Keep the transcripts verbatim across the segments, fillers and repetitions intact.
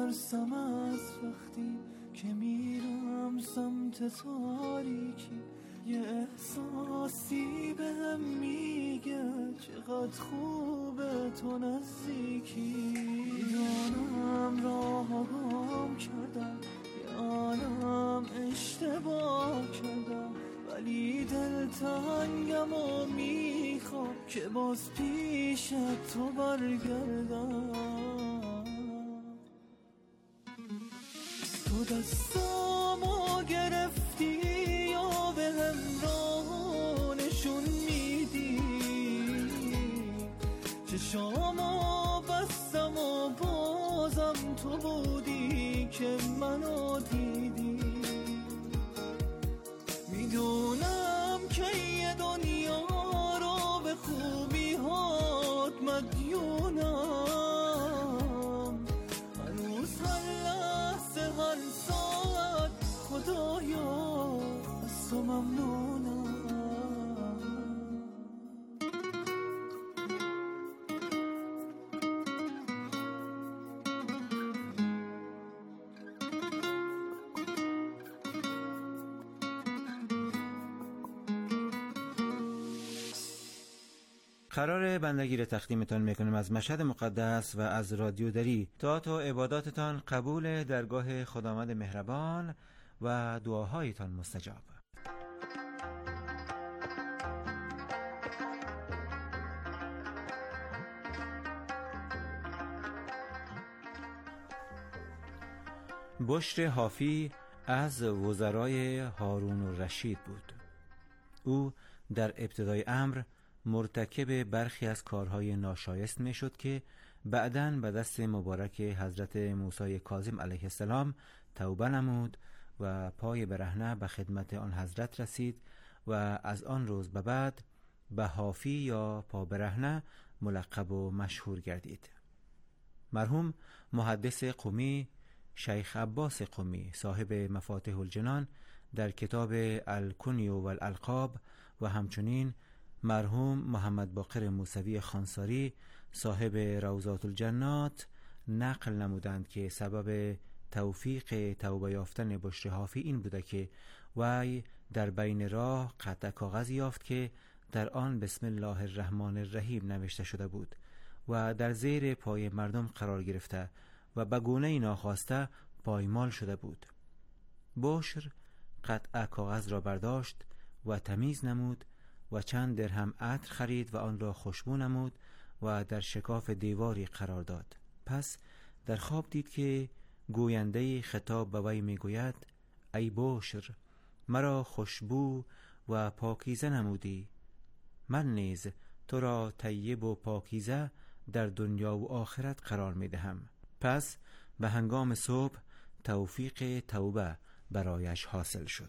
میترسم از وقتی که میرم سمت تاریکی، یه احساسی بهم میگه چقدر خوبه تو نزدیکی. میدانم راه گم کردم، یه عالم اشتباه کردم، ولی دلتنگم و میخوام که باز پیش تو برگردم. تو دستامو گرفتی یا بهم راه نشون میدی، چشامو بستم و بازم تو بودی که منو دیدی. میدونم که یه دنیا رو به خوبی هات مدیونم، هنوز هر لحظه هر ساعت خدایا از تو ممنونم. قرار بندگی را تقدیمتان میکنیم از مشهد مقدس و از رادیو دری. طاعت و عباداتتان قبول درگاه خداوند مهربان و دعاهایتان مستجاب. بشر حافی از وزرای هارون الرشید بود. او در ابتدای امر مرتکب برخی از کارهای ناشایست می شد که بعداً به دست مبارک حضرت موسی کاظم علیه السلام توبه نمود و پای برهنه به خدمت آن حضرت رسید و از آن روز به بعد به حافی یا پا برهنه ملقب و مشهور گردید. مرحوم محدث قمی شیخ عباس قمی صاحب مفاتیح الجنان در کتاب الکنی و الالقاب و همچنین مرحوم محمد باقر موسوی خانساری صاحب روضات الجنات نقل نمودند که سبب توفیق توبه یافتن بشر حافی این بوده که وی در بین راه قطع کاغذ یافت که در آن بسم الله الرحمن الرحیم نوشته شده بود و در زیر پای مردم قرار گرفته و به گونه ناخواسته پایمال شده بود. بشر قطع کاغذ را برداشت و تمیز نمود و چند درهم عطر خرید و آن را خوشبو نمود و در شکاف دیواری قرار داد. پس در خواب دید که گوینده خطاب به وی میگوید: ای بشر، مرا خوشبو و پاکیزه نمودی، من نیز تو را طیب و پاکیزه در دنیا و آخرت قرار میدهم. پس به هنگام صبح توفیق توبه برایش حاصل شد.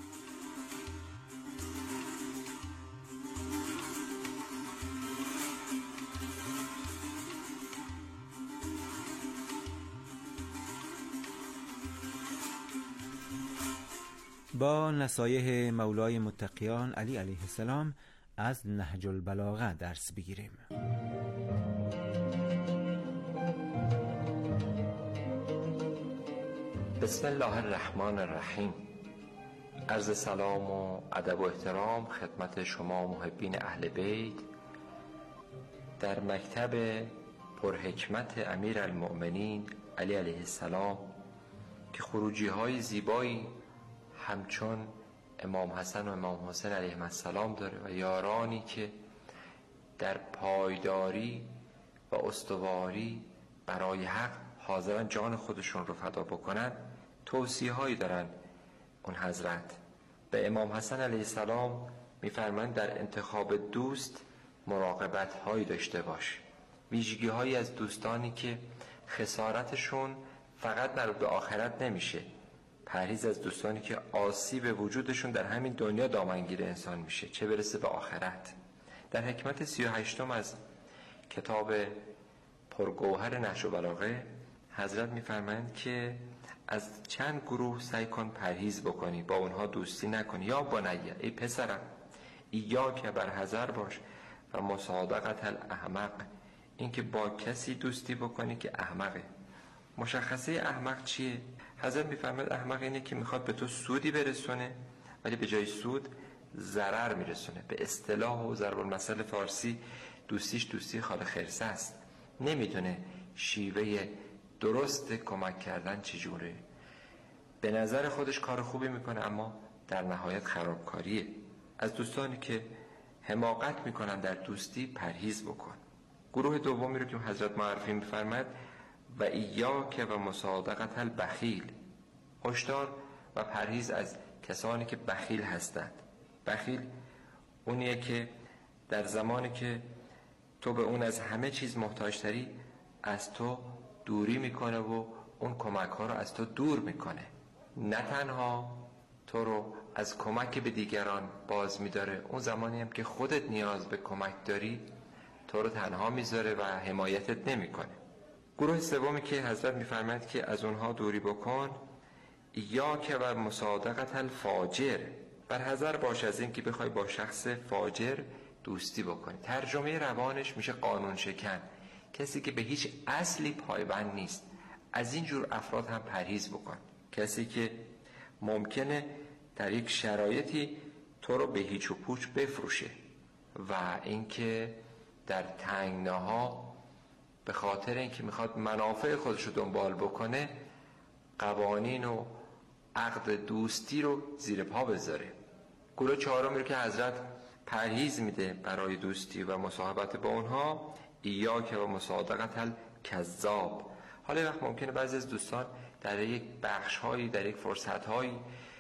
با نصایح مولای متقیان علی علیه السلام از نهج البلاغه درس بگیریم. بسم الله الرحمن الرحیم. عرض سلام و ادب و احترام خدمت شما محبین اهل بیت در مکتب پرحکمت امیر المؤمنین علی علیه السلام که خروجی های زیبایی همچون امام حسن و امام حسین علیهم السلام داره و یارانی که در پایداری و استواری برای حق حاضرن جان خودشون رو فدا بکنن. توصیه هایی دارن اون حضرت به امام حسن علیه السلام میفرمایند در انتخاب دوست مراقبت هایی داشته باش، ویژگی هایی از دوستانی که خسارتشون فقط مربوط به آخرت نمیشه، پرهیز از دوستانی که آسیب وجودشون در همین دنیا دامنگیر انسان میشه، چه برسه به آخرت. در حکمت سی و هشتم از کتاب پرگوهر نهج البلاغه حضرت میفرمایند که از چند گروه سعی کن پرهیز بکنی، با اونها دوستی نکنی. یا بنیه، ای پسرم، ایا که بر حذر باش و مصادقت الاحمق، این که با کسی دوستی بکنی که احمقه. مشخصه احمق چیه؟ حضرت میفرماید احمق اینه که میخواد به تو سودی برسونه ولی به جای سود ضرر میرسونه. به اصطلاح و ضرب المثل فارسی دوستیش دوستی خال خرسه است. نمیدونه شیوه درست کمک کردن چجوره. به نظر خودش کار خوبی میکنه اما در نهایت خرابکاریه. از دوستانی که حماقت میکنن در دوستی پرهیز بکن. گروه دومی رو که حضرت معرفی میفرماید و ایاک و مصادقت البخیل، هشدار و پرهیز از کسانی که بخیل هستند. بخیل اونیه که در زمانی که تو به اون از همه چیز محتاج تری از تو دوری میکنه و اون کمک ها رو از تو دور میکنه. نه تنها تو رو از کمک به دیگران باز میداره، اون زمانی هم که خودت نیاز به کمک داری تو رو تنها میذاره و حمایتت نمیکنه. گروه سومی که حضرت میفرماید که از اونها دوری بکن، یا که و مصادقت الفاجر، بر حذر باش از این که بخوای با شخص فاجر دوستی بکنی. ترجمه روانش میشه قانون شکن، کسی که به هیچ اصلی پایبند نیست. از این جور افراد هم پرهیز بکن. کسی که ممکنه در یک شرایطی تو رو به هیچ و پوچ بفروشه و اینکه در تنگناها به خاطر اینکه میخواد منافع خودش رو دنبال بکنه قوانین و عقد دوستی رو زیر پا بذاره. گروه چهارمی رو که حضرت پرهیز میده برای دوستی و مصاحبت با اونها، ایاک و مصادقت الکذاب. حالا وقت ممکنه بعضی از دوستان در یک بخش هایی در یک فرصت هایی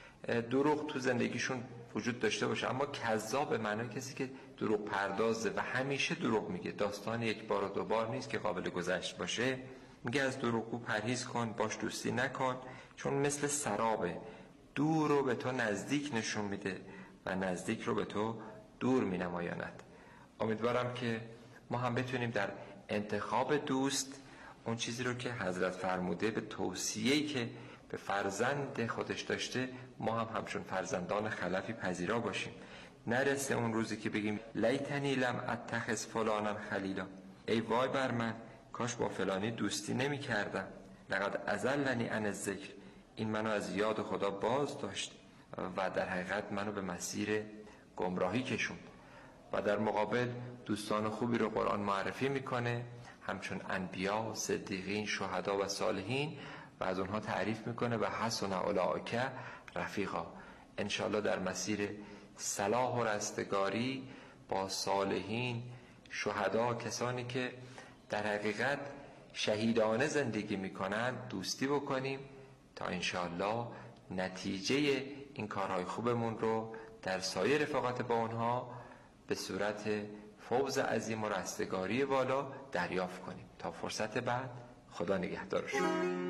دروغ تو زندگیشون وجود داشته باشه، اما کذاب به معنای کسی که دروغ پردازه و همیشه دروغ میگه، داستان یک بار و دو بار نیست که قابل گذشت باشه. میگه از دروغگو پرهیز کن، باش دوستی نکن، چون مثل سرابه، دور رو به تو نزدیک نشون میده و نزدیک رو به تو دور مینمایاند. امیدوارم که ما هم بتونیم در انتخاب دوست اون چیزی رو که حضرت فرموده به توصیه‌ای که به فرزند خودش داشته ما هم همچون فرزندان خلفی پذیرا باشیم. نرسه اون روزی که بگیم لیتنی لم اتخذ فلانا خلیلا، ای وای بر من کاش با فلانی دوستی نمی کردم. لقد اضلنی عن الذکر، این منو از یاد خدا باز داشت و در حقیقت منو به مسیر گمراهی کشوند. و در مقابل دوستان خوبی رو قرآن معرفی میکنه همچون انبیا، صدیقین، شهدا و صالحین و از اونها تعریف میکنه و حسن اولئک رفیقا. انشاءالله در مسیر صلاح و رستگاری با صالحین، شهدا، کسانی که در حقیقت شهیدانه زندگی میکنن دوستی بکنیم تا انشاءالله نتیجه این کارهای خوبمون رو در سایر رفاقت با اونها به صورت فوز عظیم و رستگاری بالا دریافت کنیم. تا فرصت بعد، خدا نگهدارش.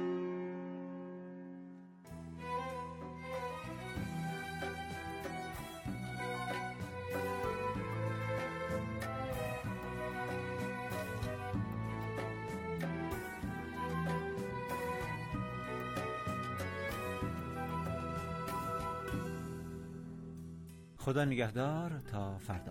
خدا نگهدار تا فردا.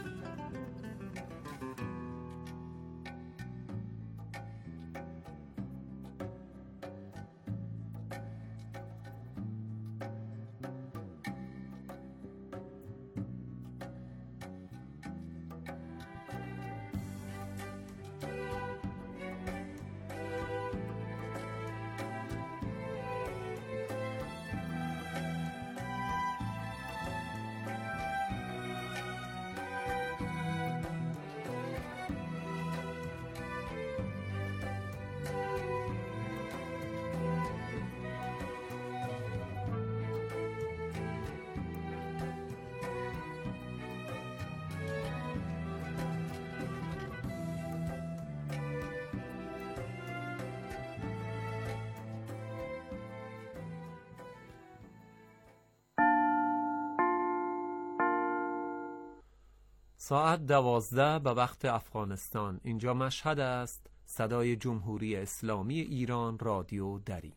ساعت دوازده به وقت افغانستان. اینجا مشهد است. صدای جمهوری اسلامی ایران، رادیو دری.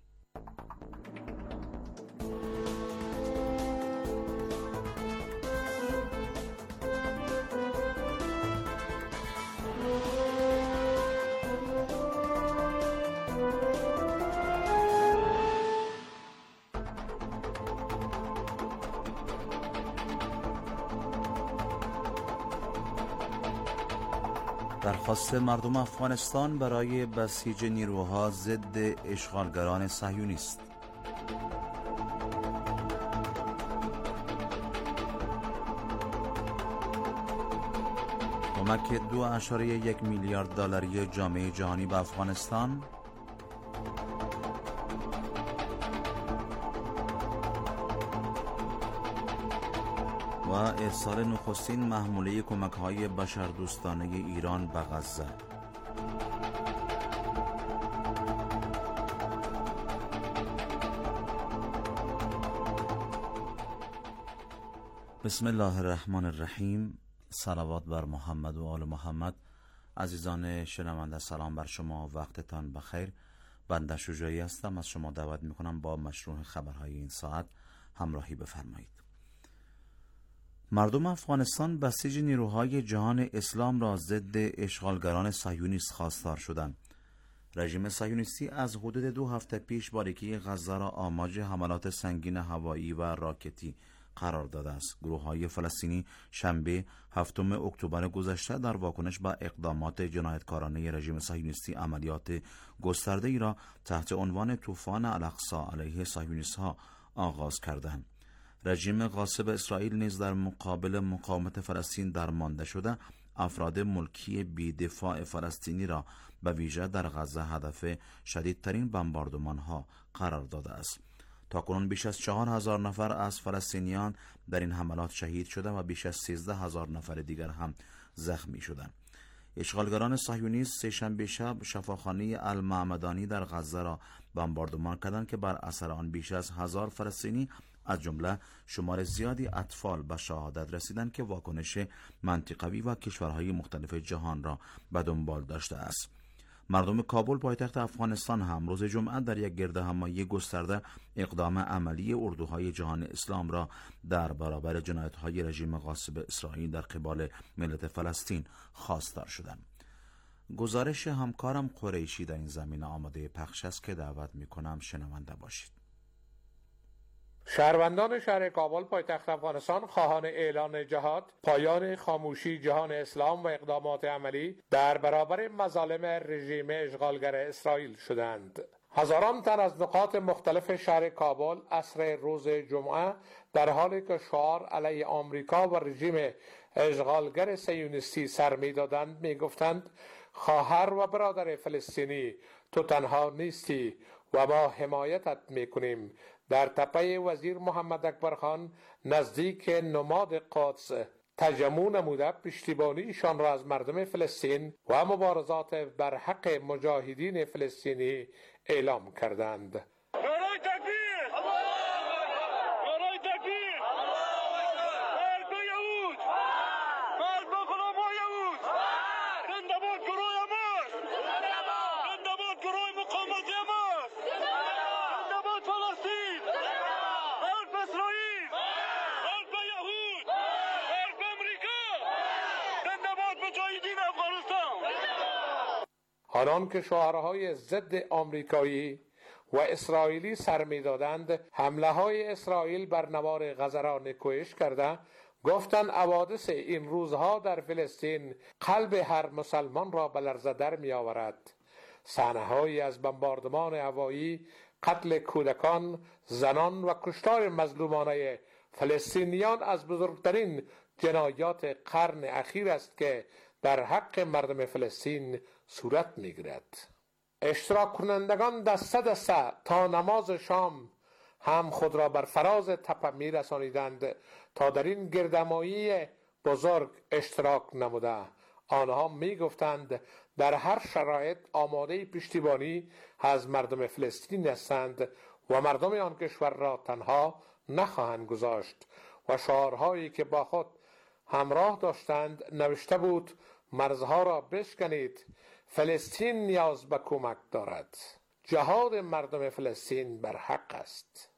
درخواست مردم افغانستان برای بسیج نیروها ضد اشغالگران صهیونیست. کمک دو اشاره یک میلیارد دلاری جامعه جهانی به افغانستان. و ارسال نخستین محموله کمک‌های بشردوستانه ایران به غزه. بسم الله الرحمن الرحیم. صلوات بر محمد و آل محمد. عزیزان شنونده، سلام بر شما، وقتتان بخیر. بنده شجاعی هستم، از شما دعوت میکنم با مشروع خبرهای این ساعت همراهی بفرمایید. مردم افغانستان بسیج نیروهای جهان اسلام را ضد اشغالگران صهیونیست خواستار شدند. رژیم صهیونیستی از حدود دو هفته پیش باریکی غزه را آماج حملات سنگین هوایی و راکتی قرار داده است. گروه‌های فلسطینی شنبه هفتم اکتبر گذشته در واکنش به اقدامات جنایتکارانه رژیم صهیونیستی عملیات گسترده‌ای را تحت عنوان طوفان الاقصی علیه صهیونیست‌ها آغاز کردند. رژیم غاصب اسرائیل نیز در مقابل مقاومت فلسطین درمانده شده افراد ملکی بی‌دفاع فلسطینی را به ویژه در غزه هدف شدیدترین بمباردمان‌ها قرار داده است. تاکنون بیش از چهار هزار نفر از فلسطینیان در این حملات شهید شده و بیش از سیزده هزار نفر دیگر هم زخمی شدند. اشغالگران صهیونیست سه‌شنبه شب شفاخانه المعمدانی در غزه را بمباردمان کردند که بر اثر آن بیش از هزار فلسطینی از جمله شمار زیادی اطفال به شهادت رسیدند که واکنش منطقوی و کشورهای مختلف جهان را به دنبال داشته است. مردم کابل پایتخت افغانستان هم روز جمعه در یک گردهمایی گسترده اقدام عملی اردوهای جهان اسلام را در برابر جنایت‌های رژیم غاصب اسرائیل در قبال ملت فلسطین خواستار شدند. گزارش همکارم قریشی در این زمینه آماده پخش است که دعوت می‌کنم شنونده باشید. شهروندان شهر کابل پایتخت افغانستان خواهان اعلان جهاد، پایان خاموشی جهان اسلام و اقدامات عملی در برابر مظالم رژیم اشغالگر اسرائیل شدند. هزاران تن از نقاط مختلف شهر کابل عصر روز جمعه در حالی که شعار علیه آمریکا و رژیم اشغالگر صهیونیستی سر می‌دادند می‌گفتند خواهر و برادر فلسطینی، تو تنها نیستی و ما حمایتت می‌کنیم. در تپه وزیر محمد اکبر خان نزدیک نماد قدس تجمع نموده پشتیبانیشان را از مردم فلسطین و مبارزات بر حق مجاهدین فلسطینی اعلام کردند. آنان که شعارهای ضد آمریکایی و اسرائیلی سر می‌دادند، حمله های اسرائیل بر نوار غزه را نکوهش کرده، گفتند حوادث این روزها در فلسطین قلب هر مسلمان را به لرزه در می‌آورد. صحنه‌هایی از بمباردمان هوایی، قتل کودکان، زنان و کشتار مظلومانه فلسطینیان از بزرگترین جنایات قرن اخیر است که در حق مردم فلسطین صورت می‌گیرد. اشتراک کنندگان دسته دسته تا نماز شام هم خود را بر فراز تپه می‌رسانیدند تا در این گردهمایی بزرگ اشتراک نموده. آنها می‌گفتند در هر شرایط آماده پشتیبانی از مردم فلسطین هستند و مردم آن کشور را تنها نخواهند گذاشت و شعارهایی که با خود همراه داشتند نوشته بود مرزها را بشکنید، فلسطین نیاز به کمک دارد. جهاد مردم فلسطین بر حق است.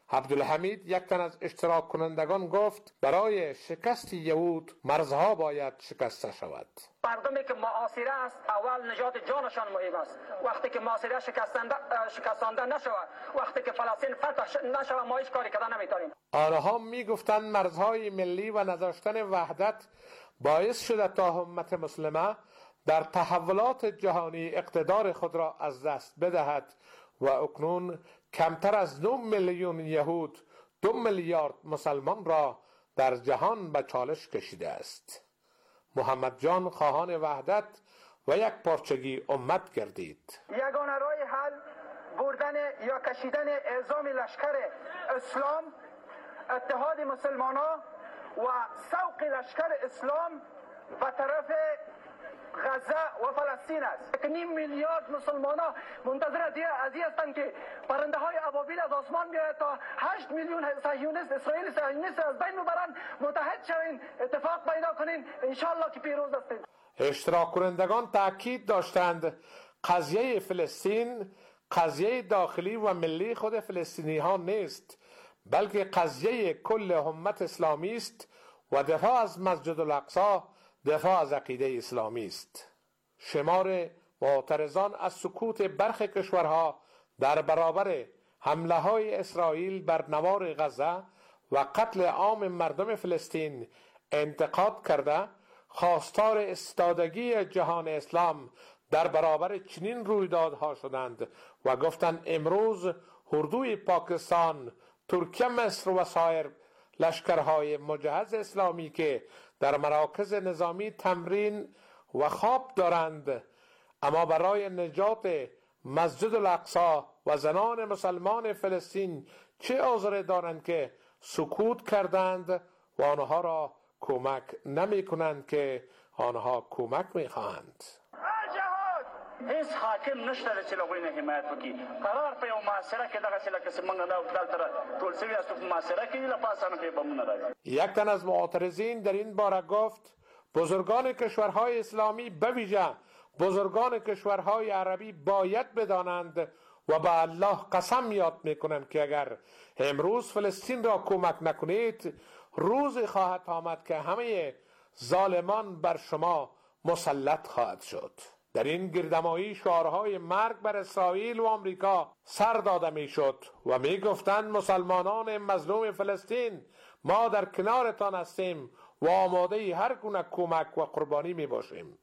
عبدالحمید، یک تن از اشتراک کنندگان، گفت برای شکست یهود مرزها باید شکسته شود. مردمی که معاصره است اول نجات جانشان مهم است. وقتی که معاصره شکستانده نشود، وقتی که فلسطین فتح نشود، ما هیچ کاری کردن نمیتونیم. آنها میگفتند مرزهای ملی و نداشتن وحدت باعث شده تا امت مسلمه در تحولات جهانی اقتدار خود را از دست بدهد و اکنون کمتر از نه میلیون یهود دو میلیارد مسلمان را در جهان به چالش کشیده است. محمد جان خواهان وحدت و یک پارچگی امت گردید. یگانه راه حل بردن یا کشیدن اعزام لشکر اسلام، اتحاد مسلمانان و سوق لشکر اسلام به طرف غزه و فلسطین است. نیم میلیارد مسلمانان منتظر دیگه از این هستند که پرنده های ابابیل از آسمان بیاید تا هشت میلیون صهیونیست اسرائیل صهیونیست از بین ببرند. متحد شوین، اتفاق پیدا کنین، انشالله که پیروز هستید. اشتراک کنندگان تاکید داشتند قضیه فلسطین قضیه داخلی و ملی خود فلسطینی ها نیست، بلکه قضیه کل امت اسلامی است و دفاع از مسجد الاقصی دفاع از عقیده اسلامی است. شمار معترضان از سکوت برخی کشورها در برابر حمله های اسرائیل بر نوار غزه و قتل عام مردم فلسطین انتقاد کرده خواستار استادگی جهان اسلام در برابر چنین رویدادها شدند و گفتند امروز اردوی پاکستان، ترکیه، مصر و سایر لشکرهای مجهز اسلامی که در مراکز نظامی تمرین و خواب دارند، اما برای نجات مسجد الاقصی و زنان مسلمان فلسطین چه عذری دارند که سکوت کردند و آنها را کمک نمی کنند که آنها کمک می خواهند. هیڅ حاکم نشته چې لغوی نه حمایت وکړي. قرار په یو معاشره کې دغسې لکه چې موږ دلته ټول سوي یاستو په معاشره کې له پاسه نه پرې بمونه راځي. یک تن از معترضین در این باره گفت بزرگان کشورهای اسلامی به ویژه بزرگان کشورهای عربی باید بدانند و به الله قسم یاد میکنند که اگر امروز فلسطین را کمک نکنید، روزی خواهد آمد که همه ظالمان بر شما مسلط خواهد شد. در این گردمایی شعارهای مرگ بر اسرائیل و آمریکا سر داده میشد و می گفتند مسلمانان مظلوم فلسطین، ما در کنارتان هستیم و آماده هر گونه کمک و قربانی می باشیم.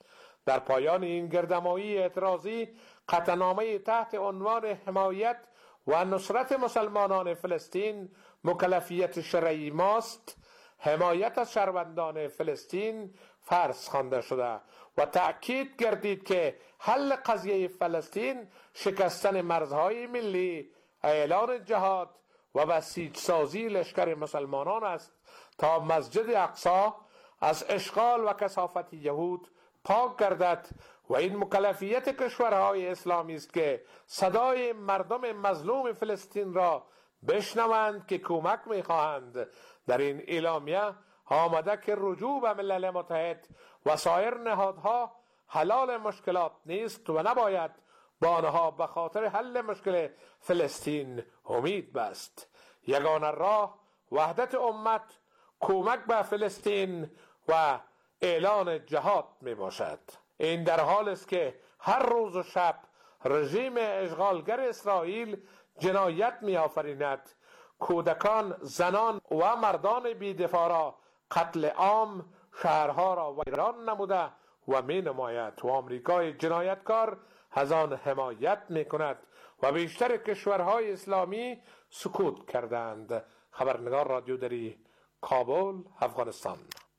در پایان این گردمایی اعتراضی قطعنامه تحت عنوان حمایت و نصرت مسلمانان فلسطین مکلفیت شرعی ماست، حمایت از شهروندان فلسطین فرض خوانده شده و تأکید گردید که حل قضیه فلسطین شکستن مرزهای ملی، اعلان جهاد و بسیج سازی لشکر مسلمانان است تا مسجد اقصی از اشغال و کثافت یهود پاک گردد و این مکلفیت کشورهای اسلامی است که صدای مردم مظلوم فلسطین را بشنوند که کمک می‌خواهند. در این اعلامیه آمده که رجوع به ملل متحد و سایر نهادها حلال مشکلات نیست و نباید با آنها به خاطر حل مشکل فلسطین امید بست. یگانه راه وحدت امت، کمک به فلسطین و اعلان جهاد می باشد. این در حال است که هر روز و شب رژیم اشغالگر اسرائیل جنایت می آفریند، کودکان، زنان و مردان بی‌دفاع را قتل عام، شهرها را ویران نموده و می نماید و آمریکای جنایتکار از آن حمایت می کند و بیشتر کشورهای اسلامی سکوت کردند. خبرنگار رادیو دری، کابل، افغانستان.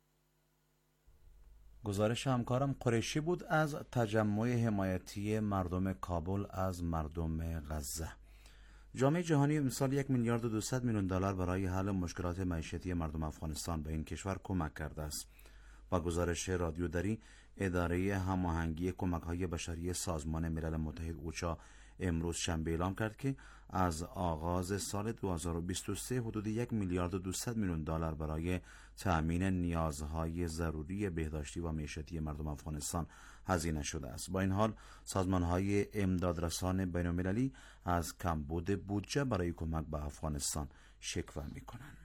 گزارش همکارم قریشی بود از تجمع حمایتی مردم کابل از مردم غزه. جامعه جهانی امسال یک میلیارد و دویست میلیون دلار برای حل مشکلات معیشتی مردم افغانستان به این کشور کمک کرده است. با گزارش رادیو دری، اداره هماهنگی کمک‌های بشری سازمان ملل متحد اوچا امروز شنبه اعلام کرد که از آغاز سال دو هزار و بیست و سه حدود یک میلیارد و دویست میلیون دلار برای تأمین نیازهای ضروری بهداشتی و معیشتی مردم افغانستان هزینه شده است. با این حال سازمان‌های امدادرسان بین‌المللی از کمبود بودجه برای کمک به افغانستان شکوه می‌کنند.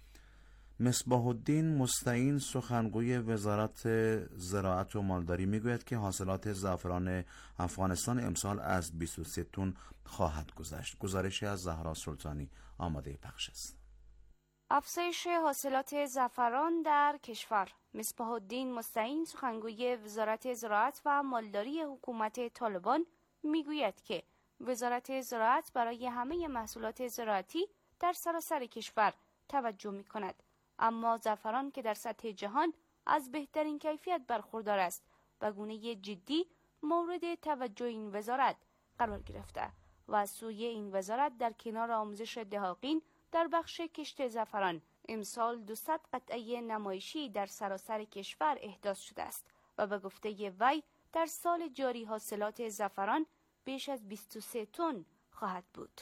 مصباح الدین مستعین سخنگوی وزارت زراعت و مالداری میگوید که حاصلات زعفران افغانستان امسال از بیست و سه تن خواهد گذشت. گزارشی از زهرا سلطانی آماده پخش است. افزایش حاصلات زعفران در کشور. مصباح الدین مستعین سخنگوی وزارت زراعت و مالداری حکومت طالبان میگوید که وزارت زراعت برای همه محصولات زراعتی در سراسر کشور توجه می‌کند، اما زعفران که در سطح جهان از بهترین کیفیت برخوردار است به گونه جدی مورد توجه این وزارت قرار گرفته و از سوی این وزارت در کنار آموزش دهاقین در بخش کشت زعفران امسال دویست قطعه نمایشی در سراسر کشور احداث شده است و به گفته وی در سال جاری حاصلات زعفران بیش از بیست و سه تن خواهد بود.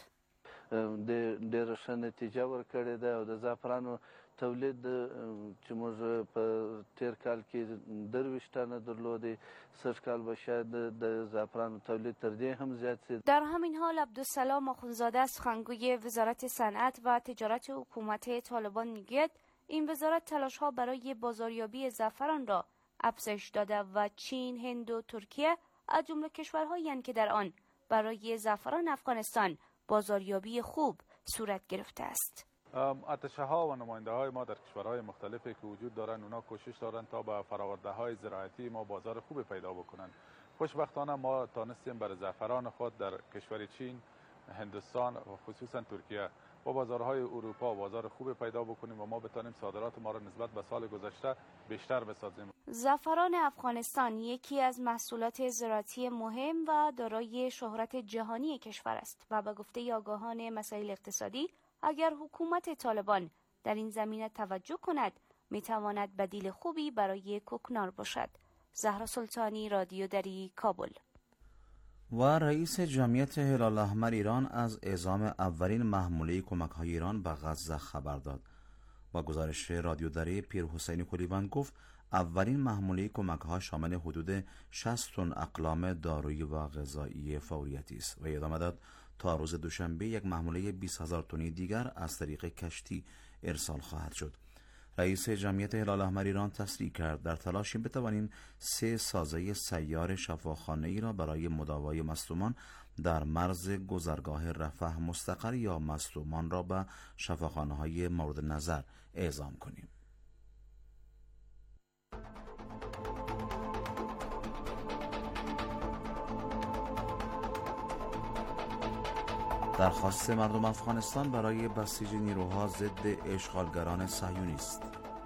د ډېره ښه نتیجه ورکړې ده او د زعفرانو تولید چې موږ په تیر کال کې درویشت تنه درلودې، سږ کال به شاید د زعفرانو تولید تر دې هم زیات شي. در همین حال عبدالسلام آخوندزاده سخنگوی وزارت صنعت و تجارت حکومت طالبان میگوید این وزارت تلاش‌ها برای بازاریابی زعفران را افزایش داده و چین، هند و ترکیه از جمله کشورهایی هستند که در آن برای زعفران افغانستان بازاریابی خوب صورت گرفته است. اتشه ها و نماینده های ما در کشورهای مختلفی که وجود دارند اونا کوشش دارند تا به فراورده های زراعتی ما بازار خوب پیدا بکنند. خوشبختانه ما تانستیم برای زعفران خود در کشور چین، هندوستان و خصوصا ترکیه با بازارهای اروپا بازار خوب پیدا بکنیم و ما بتانیم صادرات ما را نسبت به سال گذشته بیشتر بسازیم. زعفران افغانستان یکی از محصولات زراعتی مهم و دارای شهرت جهانی کشور است و به گفته آگاهان مسائل اقتصادی اگر حکومت طالبان در این زمینه توجه کند میتواند بدیل خوبی برای کوکنار باشد. زهرا سلطانی، رادیو دری، کابل. و رئیس جمعیت هلال احمر ایران از اعزام اولین محموله کمک‌های ایران به غزه خبر داد. با گزارش رادیو دری پیر حسینی کلیوان گفت اولین محموله کمک‌ها شامل حدود شصت تن اقلام دارویی و غذایی فوریتی است و ادامه داد تا روز دوشنبه یک محموله بیست هزار تنی دیگر از طریق کشتی ارسال خواهد شد. رئیس جمعیت هلال احمر ایران تصریح کرد در تلاشیم بتوانیم سه سازه سیار شفاخانه‌ای را برای مداوای مصدومان در مرز گذرگاه رفح مستقر یا مصدومان را به شفاخانه‌های مورد نظر اعزام کنیم. درخواست مردم افغانستان برای بسیج نیروها ضد اشغالگران صهیونیست.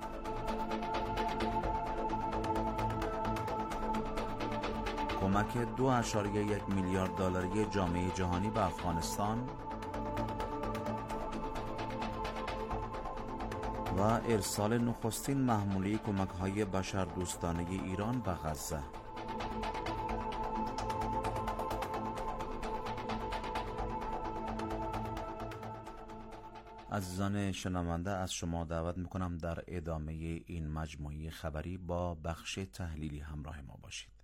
کمک دو اشاریه یک میلیارد دلاری جامعه جهانی به افغانستان و ارسال نخستین محموله کمک‌های بشردوستانه ایران به غزه. عزیزان شنونده، از شما دعوت میکنم در ادامه این مجموعه خبری با بخش تحلیلی همراه ما باشید.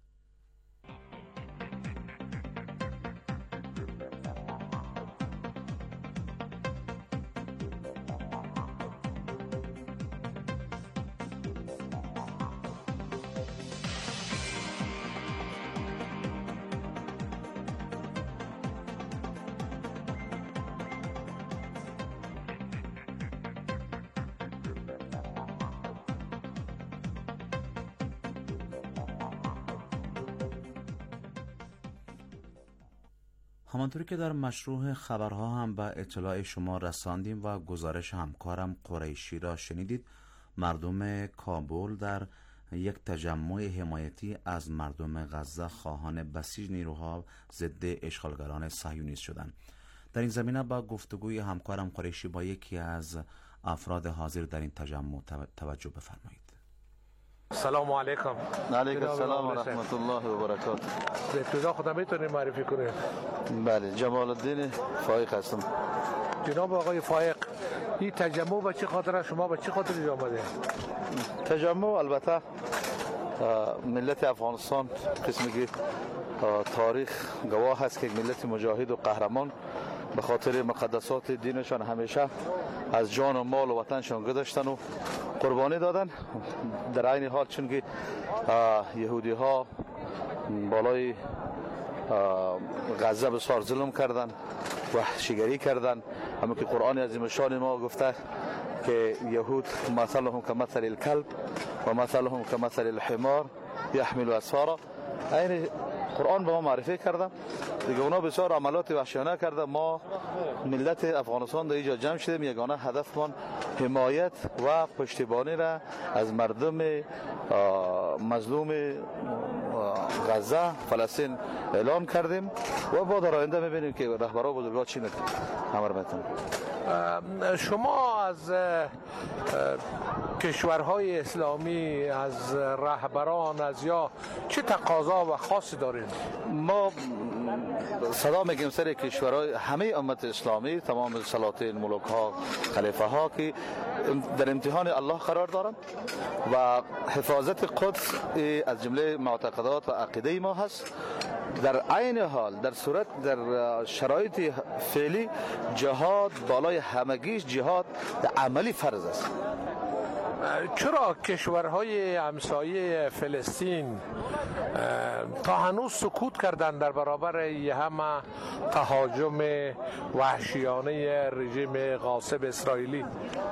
همانطوری که در مشروع خبرها هم به اطلاع شما رساندیم و گزارش همکارم قریشی را شنیدید، مردم کابل در یک تجمع حمایتی از مردم غزه خواهان بسیج نیروها ضد اشغالگران صهیونیست شدند. در این زمینه با گفتگوی همکارم قریشی با یکی از افراد حاضر در این تجمع توجه بفرمایید. سلام علیکم. علیکم السلام و رحمت الله و برکاته. به ابتدا خودم میتونید معرفی کنید؟ بله، جمال الدین فایق هستم. جناب آقای فایق، این تجمع به چه خاطر شما به چه خاطر آمده؟ تجمع البته ملت افغانستان قسمی که تاریخ گواه هست که ملت مجاهد و قهرمان به خاطر مقدسات دینشان همیشه از جان و مال و وطنشان گذاشتن و قربانی دادن. در عین حال چون که یهودی ها بالای غزه بسیار ظلم کردن، وحشیگری کردن، همون که قرآن عظیم شان ما گفته که یهود مثلهم کمثل الکلب و مثلهم کمثل الحمار یحمل اسفارا. این قرآن به ما معرفی کرده دیگه. اونا بسیار عملات وحشیانه کرده. ما ملت افغانستان در اینجا جمع شدیم، یگانه هدفمان حمایت و پشتیبانی را از مردم مظلوم غزه فلسطین اعلان کردیم و با در آینده میبینیم که رهبران بزرگان چی عمل میکنن. شما از کشورهای اسلامی، از رهبران، از یا چه تقاضا و خاصی دارید؟ ما صدا میگیم سر کشورهای همه امت اسلامی، تمام سلاطین، ملوک ها، خلیفه ها که در امتحان الله قرار دارند و حفاظت قدس از جمله معتقدات و عقیده ما هست. در عین حال در صورت در شرایط فعلی جهاد بالای همگیش جهاد عملی فرض است. چرا کشورهای همسایه فلسطین تا هنوز سکوت کردند در برابر یه همه تهاجم وحشیانه رژیم غاصب اسرائیلی؟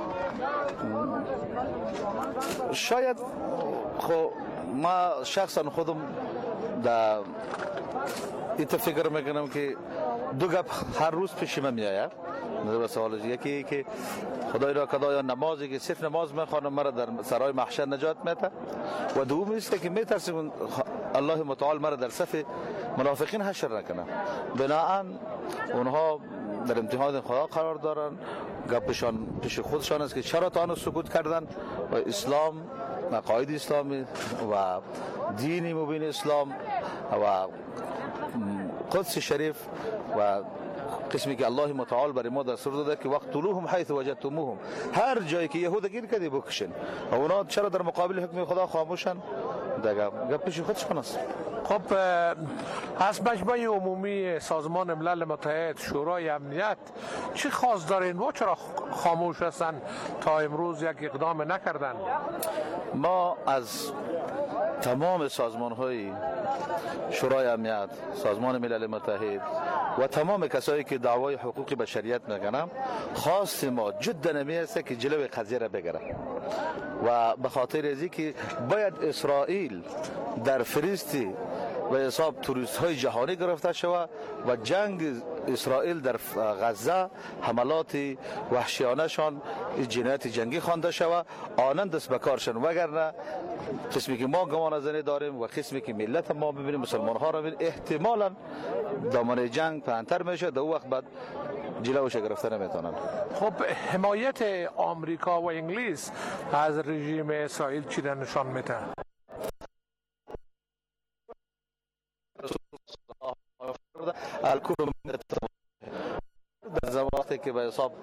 شاید خب ما شخصا خودم در این فکر میکنم که دو گپ هر روز پیش من میآید. نظر سوال یکی که خدای را کدای نمازی که صرف نماز میخوانم مرا در سرای محشر نجات میده، و دوم است که میترسم الله متعال مرا در صف منافقین حشر نکنه. بنابراین اونها در امتحان خدا قرار دارن. گپشان پیش خودشان است که چرا تا آن سکوت کردن و اسلام، عقاید اسلامی و دین مبین اسلام و قدس شریف و قسمی که الله متعال برای ما دستور داده که وقتلوهم حیث وجدتموهم، هر جایی که یهود گیر کردی بکشن. و اونا چرا در مقابل حکم خدا خاموشن؟ دیگه گپش خودشون است. خب از مجمع عمومی سازمان ملل متحد، شورای امنیت چی خواست دارین و چرا خاموش هستن تا امروز یک اقدام نکردن؟ ما از تمام سازمان های شورای امنیت، سازمان ملل متحد و تمام کسایی که دعوای حقوق بشریت میکنن خواست ما جدا نمی است که جلوی قضیه را بگیره و به خاطر ازی که باید اسرائیل در فلسطین و حساب توریست های جهانی گرفته شود و جنگ اسرائیل در غزه حملات وحشیانه شان جنایت جنگی خوانده شود، آنان دست به کارشن. وگرنه قسمی که ما گمان زنی داریم و قسمی که ملت ما ببینیم مسلمان ها را ببینیم احتمالاً دامنه جنگ پهنتر میشه، در وقت بعد جلوش گرفته نمیتونن. خب حمایت آمریکا و انگلیس از رژیم اسرائیل چی را نشان میده؟ الکوفر در زمانی که به حساب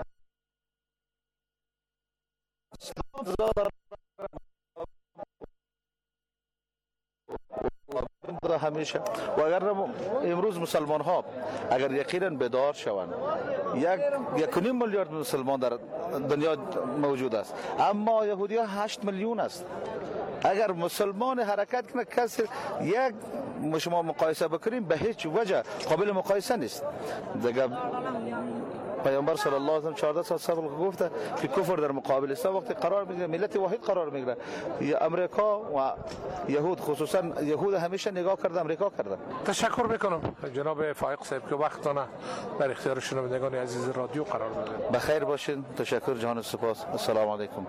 همیشه و اگر امروز مسلمان ها اگر یقینا بیدار شوند، یک یک و نیم میلیارد مسلمان در دنیا موجود است، اما یهودی ها هشت میلیون است. اگر مسلمان حرکت کنه کسی یک شما مقایسه بکنیم به هیچ وجه قابل مقایسه نیست. دیگه پیامبر صلی الله علیه و چهارده سال سابق گفته که کفر در مقابل اسلام وقتی قرار میگیره ملت واحد قرار میگیره. امریکا و یهود، خصوصا یهود همیشه نگاه کرده امریکا کرده. تشکر میکنم جناب فایق صاحب که وقتتون در اختیار شنوندگان عزیز رادیو قرار دادید. بخیر باشین. تشکر جهان سپاس. السلام علیکم.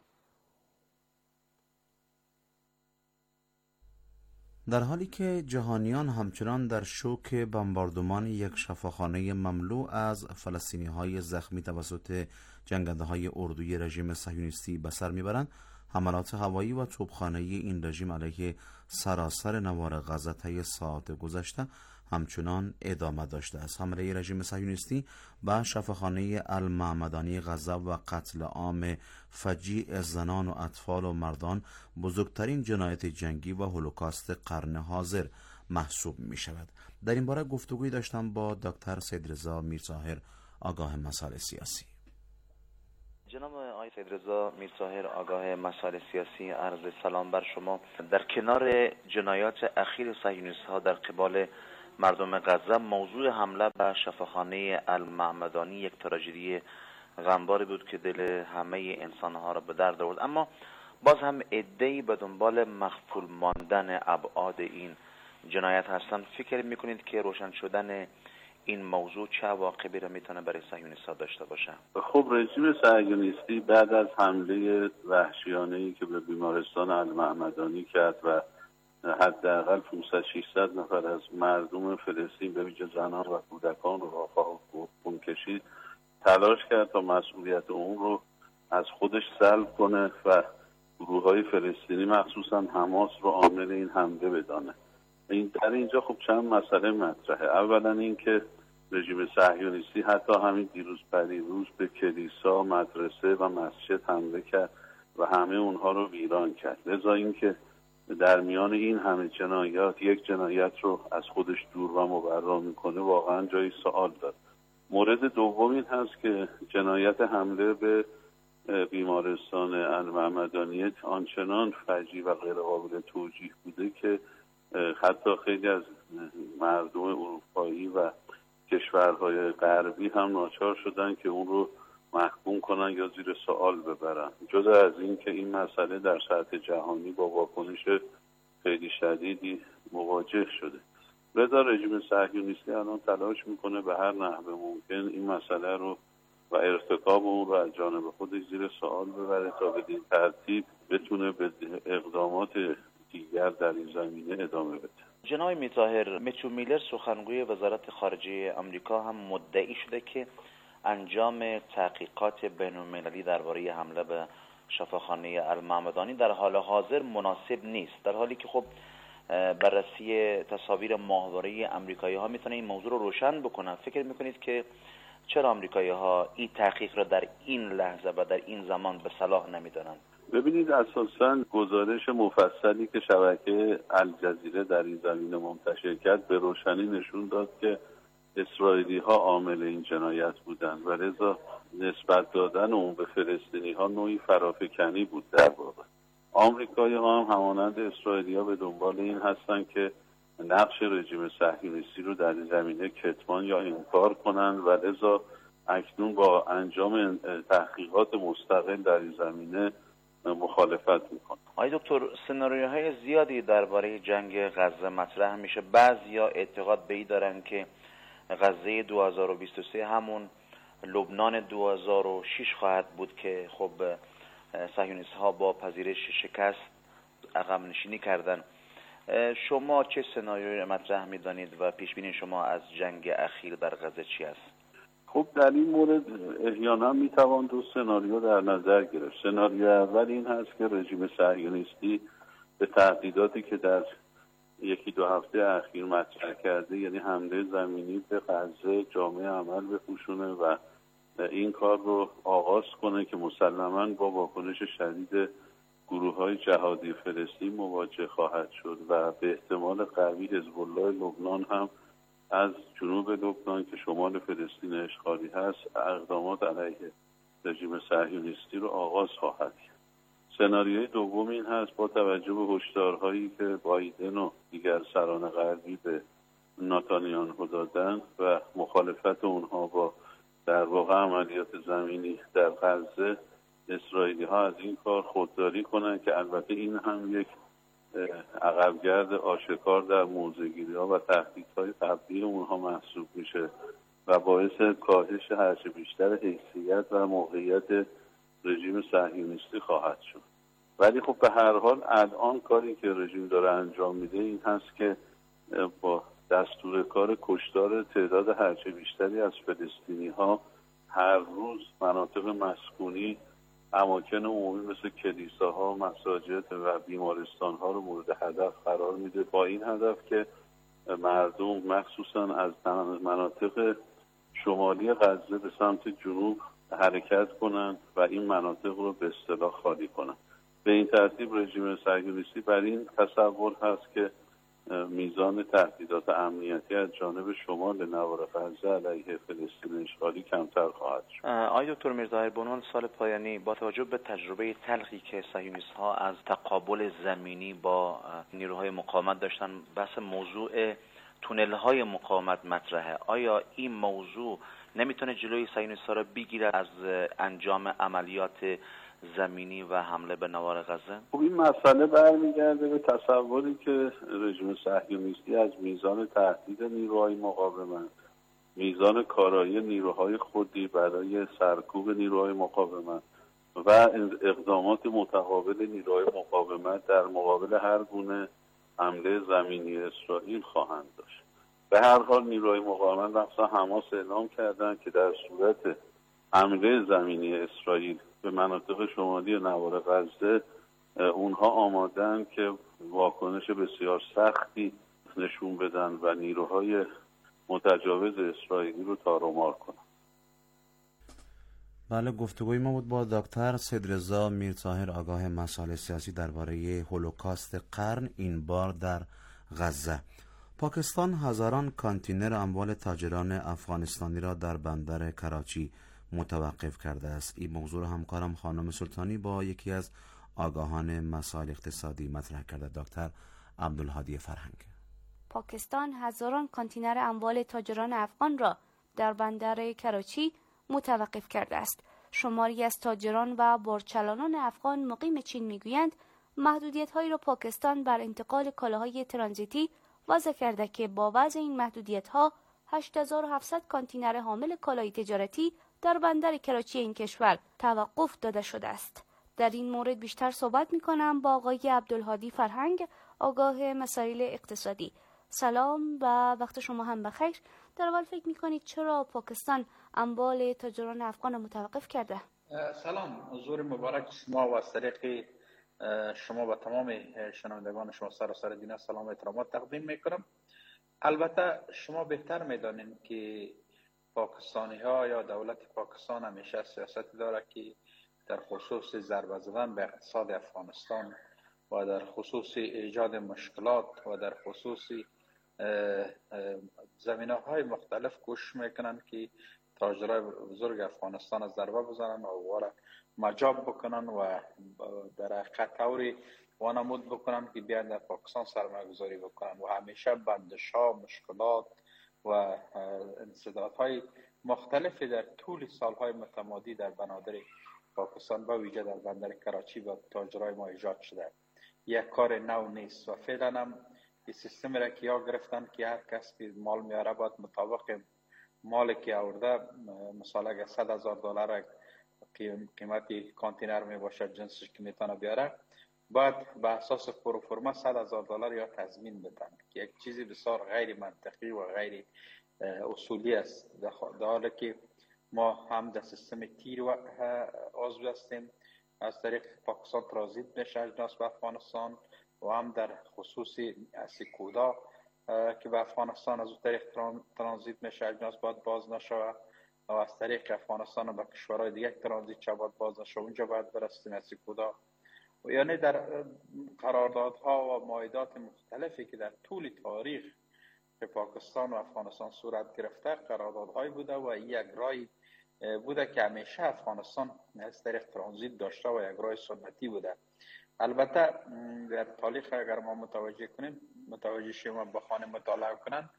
در حالی که جهانیان همچنان در شوک بمباردمان یک شفاخانه مملو از فلسطینی های زخمی توسط جنگنده های اردوی رژیم صهیونیستی به سر میبرند، حملات هوایی و توپخانه این رژیم علیه سراسر نوار غزه طی ساعات گذشته همچنان ادامه داشته است. حمله رژیم صهیونیستی به شفاخانه المعمدانی غزه و قتل عام فجیع زنان و اطفال و مردان بزرگترین جنایت جنگی و هولوکاست قرن حاضر محسوب می شود. در این باره گفتگوی داشتم با دکتر سیدرضا میرطاهر، آگاه مسائل سیاسی. جناب آقای سیدرضا میرطاهر، آگاه مسائل سیاسی، عرض سلام بر شما. در کنار جنایات اخیر صهیونیست‌ها در قبال مردم غزه، موضوع حمله به شفاخانه المعمدانی یک تراژدی غمباری بود که دل همه انسانها را به درد آورد. اما باز هم عده‌ای به دنبال مخفول ماندن ابعاد این جنایت هستند. فکر میکنید که روشن شدن این موضوع چه عواقبی را میتونه برای صهیونیست‌ها داشته باشه؟ خب رژیم صهیونیستی بعد از حمله وحشیانه‌ای که به بیمارستان المعمدانی کرد و حداقل پانصد ششصد نفر از مردم فلسطین به ویژه زنان و کودکان رو رفاه و خون کشید، تلاش کرد تا مسئولیت اون رو از خودش سلب کنه و گروه‌های فلسطینی مخصوصا حماس رو عامل این حمله بدانه. این در اینجا خب چند مسئله مطرحه. اولا اینکه رژیم صهیونیستی حتی همین دیروز پریروز به کلیسا، مدرسه و مسجد حمله کرد و همه اونها رو ویران کرد. لذا اینکه در میان این همه جنایات یک جنایت رو از خودش دور و مبرا میکنه واقعا جای سوال داره. مورد دوم این هست که جنایت حمله به بیمارستان المعمدانی آنچنان فجیع و غیر قابل توجیه بوده که حتی خیلی از مردم اروپایی و کشورهای غربی هم ناچار شدن که اون رو محکوم کنن یا زیر سوال ببرن. جدا از این که این مسئله در سطح جهانی با واکنش خیلی شدیدی مواجه شده. لذا رژیم صهیونیستی الان تلاش میکنه به هر نحو ممکن این مسئله رو و ارتکاب اون رو از جانب خودش زیر سوال ببره تا بدین ترتیب بتونه به اقدامات دیگر در این زمینه ادامه بده. جناب میرطاهر، متیو میلر سخنگوی وزارت خارجه آمریکا هم مدعی شده که انجام تحقیقات بین‌المللی درباره حمله به شفاخانه المعمدانی در حال حاضر مناسب نیست، در حالی که خب بررسی تصاویر ماهواره‌ای آمریکایی‌ها میتونه این موضوع رو روشن بکنه. فکر میکنید که چرا آمریکایی‌ها این تحقیق را در این لحظه و در این زمان به صلاح نمیدانند؟ ببینید، اساساً گزارش مفصلی که شبکه الجزیره در این زمینه منتشر کرد به روشنی نشون داد که اسرائیلی ها عامل این جنایت بودند و لذا نسبت دادن اون به فلسطینی ها نوعی فرافکنی بود. در واقع آمریکایی ها هم همانند اسرائیلی ها به دنبال این هستن که نقش رژیم صهیونیستی رو در این زمینه کتمان یا انکار کنن و لذا اکنون با انجام تحقیقات مستقل در این زمینه مخالفت میکنه. آقای دکتر، سناریوهای زیادی درباره جنگ غزه مطرح میشه. بعضیا اعتقاد به این دارن که غزه دو هزار و بیست و سه همون لبنان دو هزار و شش خواهد بود که خب صهیونیست ها با پذیرش شکست عقب نشینی کردن. شما چه سناریویی مطرح میدانید و پیش بینی شما از جنگ اخیر در غزه چی است؟ خب در این مورد احیانا میتوان دو سناریو در نظر گرفت. سناریو اول این هست که رژیم صهیونیستی به تهدیداتی که در یکی دو هفته اخیر مطرح کرده، یعنی حمله زمینی به غزه، جامعه عمل بپوشونه و این کار رو آغاز کنه که مسلماً با واکنش شدید گروه‌های جهادی فلسطین مواجه خواهد شد و به احتمال قوی حزب الله لبنان هم از جنوب لبنان که شمال فلسطین اشغالی هست اقدامات علیه رژیم صهیونیستی رو آغاز خواهد کرد. سناریوی دوم این هست با توجه به هشدارهایی که بایدن و دیگر سران غربی به نتانیاهو دادن و مخالفت اونها با در واقع عملیات زمینی در غزه، اسرائیلی ها از این کار خودداری کنند که البته این هم یک عقبگرد آشکار در موضع‌گیری ها و تهدیدهای قبلی اونها محسوب میشه و باعث کاهش هرچه بیشتر حیثیت و موقعیت رژیم صهیونیستی خواهد شد. ولی خب به هر حال الان کاری که رژیم داره انجام میده این هست که با دستور کار کشتار تعداد هرچه بیشتری از فلسطینی ها هر روز مناطق مسکونی اماکن عمومی مثل کلیساها، مساجد و بیمارستانها رو مورد هدف قرار میده، با این هدف که مردم مخصوصا از مناطق شمالی غزه به سمت جنوب حرکت کنند و این مناطق رو به اصطلاح خالی کنند. به این ترتیب رژیم صهیونیستی بر این تصور هست که میزان تهدیدات امنیتی از جانب شمال نوار غزه علیه فلسطین اشغالی کمتر خواهد شد. آقای دکتر میرظاهر به عنوان سال پایانی با توجه به تجربه تلخی که صهیونیست‌ها از تقابل زمینی با نیروهای مقاومت داشتن، بحث موضوع تونل‌های مقاومت مطرحه، آیا این موضوع نمیتونه جلوی صهیونیست‌ها را بگیره از انجام عملیات زمینی و حمله به نوار غزه؟ خب این مسئله برمیگرده به تصوری که رژیم صهیونیستی از میزان تهدید نیروهای مقاومت، میزان کارایی نیروهای خودی برای سرکوب نیروهای مقاومت و اقدامات متقابل نیروهای مقاومت در مقابل هر گونه حمله زمینی اسرائیل خواهند داشت. به هر حال نیروهای مقاومت مثلا حماس اعلام کردند که در صورت حمله زمینی اسرائیل به مناطق شمالی نوار غزه اونها آمادن که واکنش بسیار سختی نشون بدن و نیروهای متجاوز اسرائیلی رو تار و مار کنن. بله، گفتگوی ما بود با دکتر سیدرضا میرطاهر، آگاه مسائل سیاسی درباره هولوکاست قرن، این بار در غزه. پاکستان هزاران کانتینر اموال تاجران افغانستانی را در بندر کراچی متوقف کرده است. این موضوع همکارم خانم سلطانی با یکی از آگاهان مسائل اقتصادی مطرح کرده، دکتر عبدالهادی فرهنگ. پاکستان هزاران کانتینر اموال تاجران افغان را در بندر کراچی متوقف کرده است. شماری از تاجران و بارچلانان افغان مقیم چین میگویند محدودیت‌هایی را پاکستان بر انتقال کالاهای ترانزیتی وضع کرده که با وضع این محدودیت‌ها هشت هزار و هفتصد کانتینر حامل کالای تجارتی در بندر کراچی این کشور توقف داده شده است. در این مورد بیشتر صحبت می‌کنم با آقای عبدالهادی فرهنگ، آگاه مسائل اقتصادی. سلام و وقت شما هم بخیر. در اول فکر می‌کنید چرا پاکستان اموال تاجران افغان را متوقف کرده؟ سلام، حضور مبارک شما و از طریق شما و تمام شنوندگان شما سراسر دنیا سلام و احترامات تقدیم میکنم. البته شما بهتر میدانید که پاکستانی ها یا دولت پاکستان همیشه سیاست داره که در خصوص ضربه زدن به اقتصاد افغانستان و در خصوص ایجاد مشکلات و در خصوص زمینه های مختلف کوشش میکنن که تاجرای بزرگ افغانستان از ضربه بزنن و واره مجاب بکنن و در حقیقت طوری وانمود بکنن که بیان در پاکستان سرمایه گذاری بکنن و همیشه بندش ها، مشکلات و انسدادهای مختلفی در طول سالهای متمادی در بنادر پاکستان با ویژه در بندر کراچی و تاجرای ما ایجاد شده. یک کار نو نیست و فعلا هم این سیستم را که یا گرفتن که هر کس که مال میاره باید مطابق مالی که آورده، مثلا اگه صد هزار دلار قیمتی کانتینر می باشد جنسش که میتونه بیاره، باید به اساس پروفورما صد هزار دلار یا تضمین بدن که یک چیزی بسیار غیر منطقی و غیر اصولی است. در حالی که ما هم در سیستم تیر و عضو هستیم، از طریق پاکستان ترانزیت میشه اجناس به افغانستان و هم در خصوصی اسیکودا که به افغانستان از طریق ترانزیت میشه اجناس باید باز نشه و از طریق افغانستان و به کشورهای دیگه ترانزیت چه باید باز نشه، اونجا باید برستیم اسیکودا. و یعنی در قراردادها و معاهدات مختلفی که در طول تاریخ که پاکستان و افغانستان صورت گرفته قراردادهایی بوده و یک رای بوده که همیشه افغانستان از طریق ترانزیت داشته و یک رای سنتی بوده. البته در تاریخ اگر ما متوجه کنیم متوجه شما بخوانه مطالعه کنن،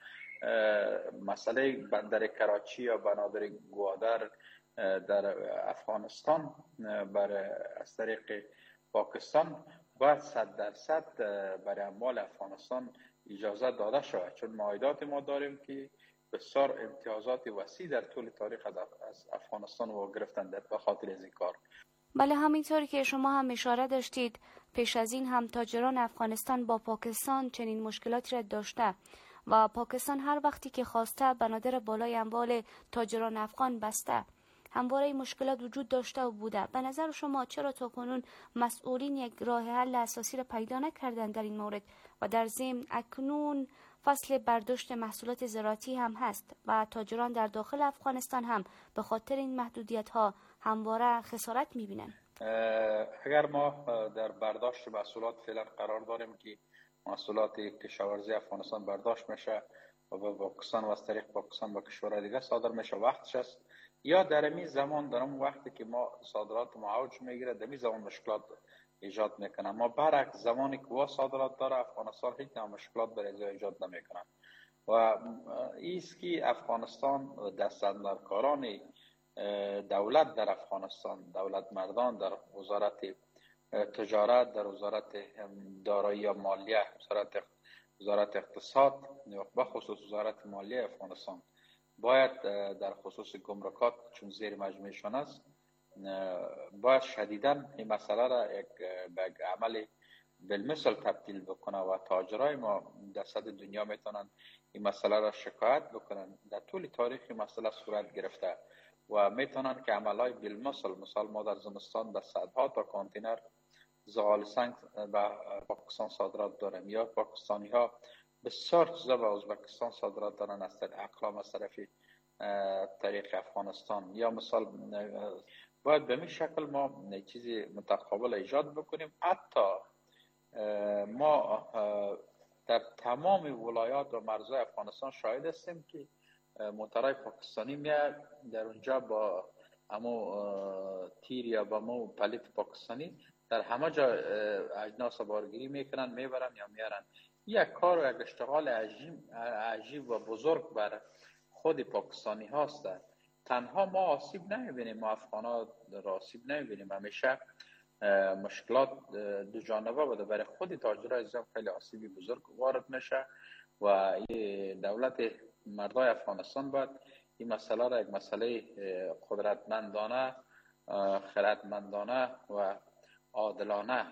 مسئله بندر کراچی یا بنادر گوادر در افغانستان بر از طریق پاکستان باید صد درصد برای اموال افغانستان اجازه داده شود، چون معاهدات ما داریم که بسیار امتیازات وسیع در طول تاریخ از افغانستان و گرفتن در بخاطر از این کار. بله، همینطوری که شما هم اشاره داشتید پیش از این هم تاجران افغانستان با پاکستان چنین مشکلاتی را داشته و پاکستان هر وقتی که خواسته بنادر بالای اموال تاجران افغان بسته. همواره مشکلات وجود داشته و بوده. به نظر شما چرا تاکنون مسئولین یک راه حل اساسی را پیدا نکردند در این مورد؟ و در ضمن اکنون فصل برداشت محصولات زراعتی هم هست و تاجران در داخل افغانستان هم به خاطر این محدودیت ها همواره خسارت میبینند. اگر ما در برداشت محصولات فعلا قرار داریم که محصولات کشاورزی افغانستان برداشت میشه و به پاکستان و از طریق پاکستان به کشورهای دیگه صادر میشه، وقتش است یا در این زمان در اون وقتی که ما صادرات ما اوج میگیره در این زمان مشکلات ایجاد میکنه. ما برعکس زمانی که وا صادرات داره افغانستان هیچ نوع مشکلات برای ایجاد نمیکنه و ایست که افغانستان دستاندرکاران دولت در افغانستان، دولت مردان در وزارت تجارت، در وزارت دارایی و مالیه، وزارت وزارت اقتصاد و خصوص وزارت مالیه افغانستان باید در خصوص گمرکات چون زیر مجموعشان است باید شدیداً این مسئله را یک به عمل بالمثل تبدیل بکنه و تاجرای ما در سطح دنیا میتونن این مسئله را شکایت بکنن. در طول تاریخ این مسئله صورت گرفته و میتونن که عملای بالمثل، مثال ما در زمستان در صدها تا کانتینر زغال سنگ به پاکستان صادرات داریم یا پاکستانی ها بسیار چیزا به ازبکستان صادرات دارن از طریق اقلام از طرف طریق افغانستان. یا مثال باید به این شکل ما چیزی متقابل ایجاد بکنیم. حتی ما در تمام ولایات و مرزهای افغانستان شاهد هستیم که موترهای پاکستانی میاد در اونجا با امو تیر یا با امو پلیت پاکستانی در همه جا اجناس بارگیری میکنن، میبرن یا میارن. یک کار و یک اشتغال عجیب, عجیب و بزرگ بر خود پاکستانی هاست. تنها ما آسیب نمیبینیم، ما افغان ها را آسیب نمیبینیم، همیشه مشکلات دو جانبه بوده. برای خود تاجرای ازم خیلی آسیبی بزرگ وارد میشه و دولت مردای افغانستان باید این مسئله را یک مسئله قدرتمندانه، خردمندانه و عادلانه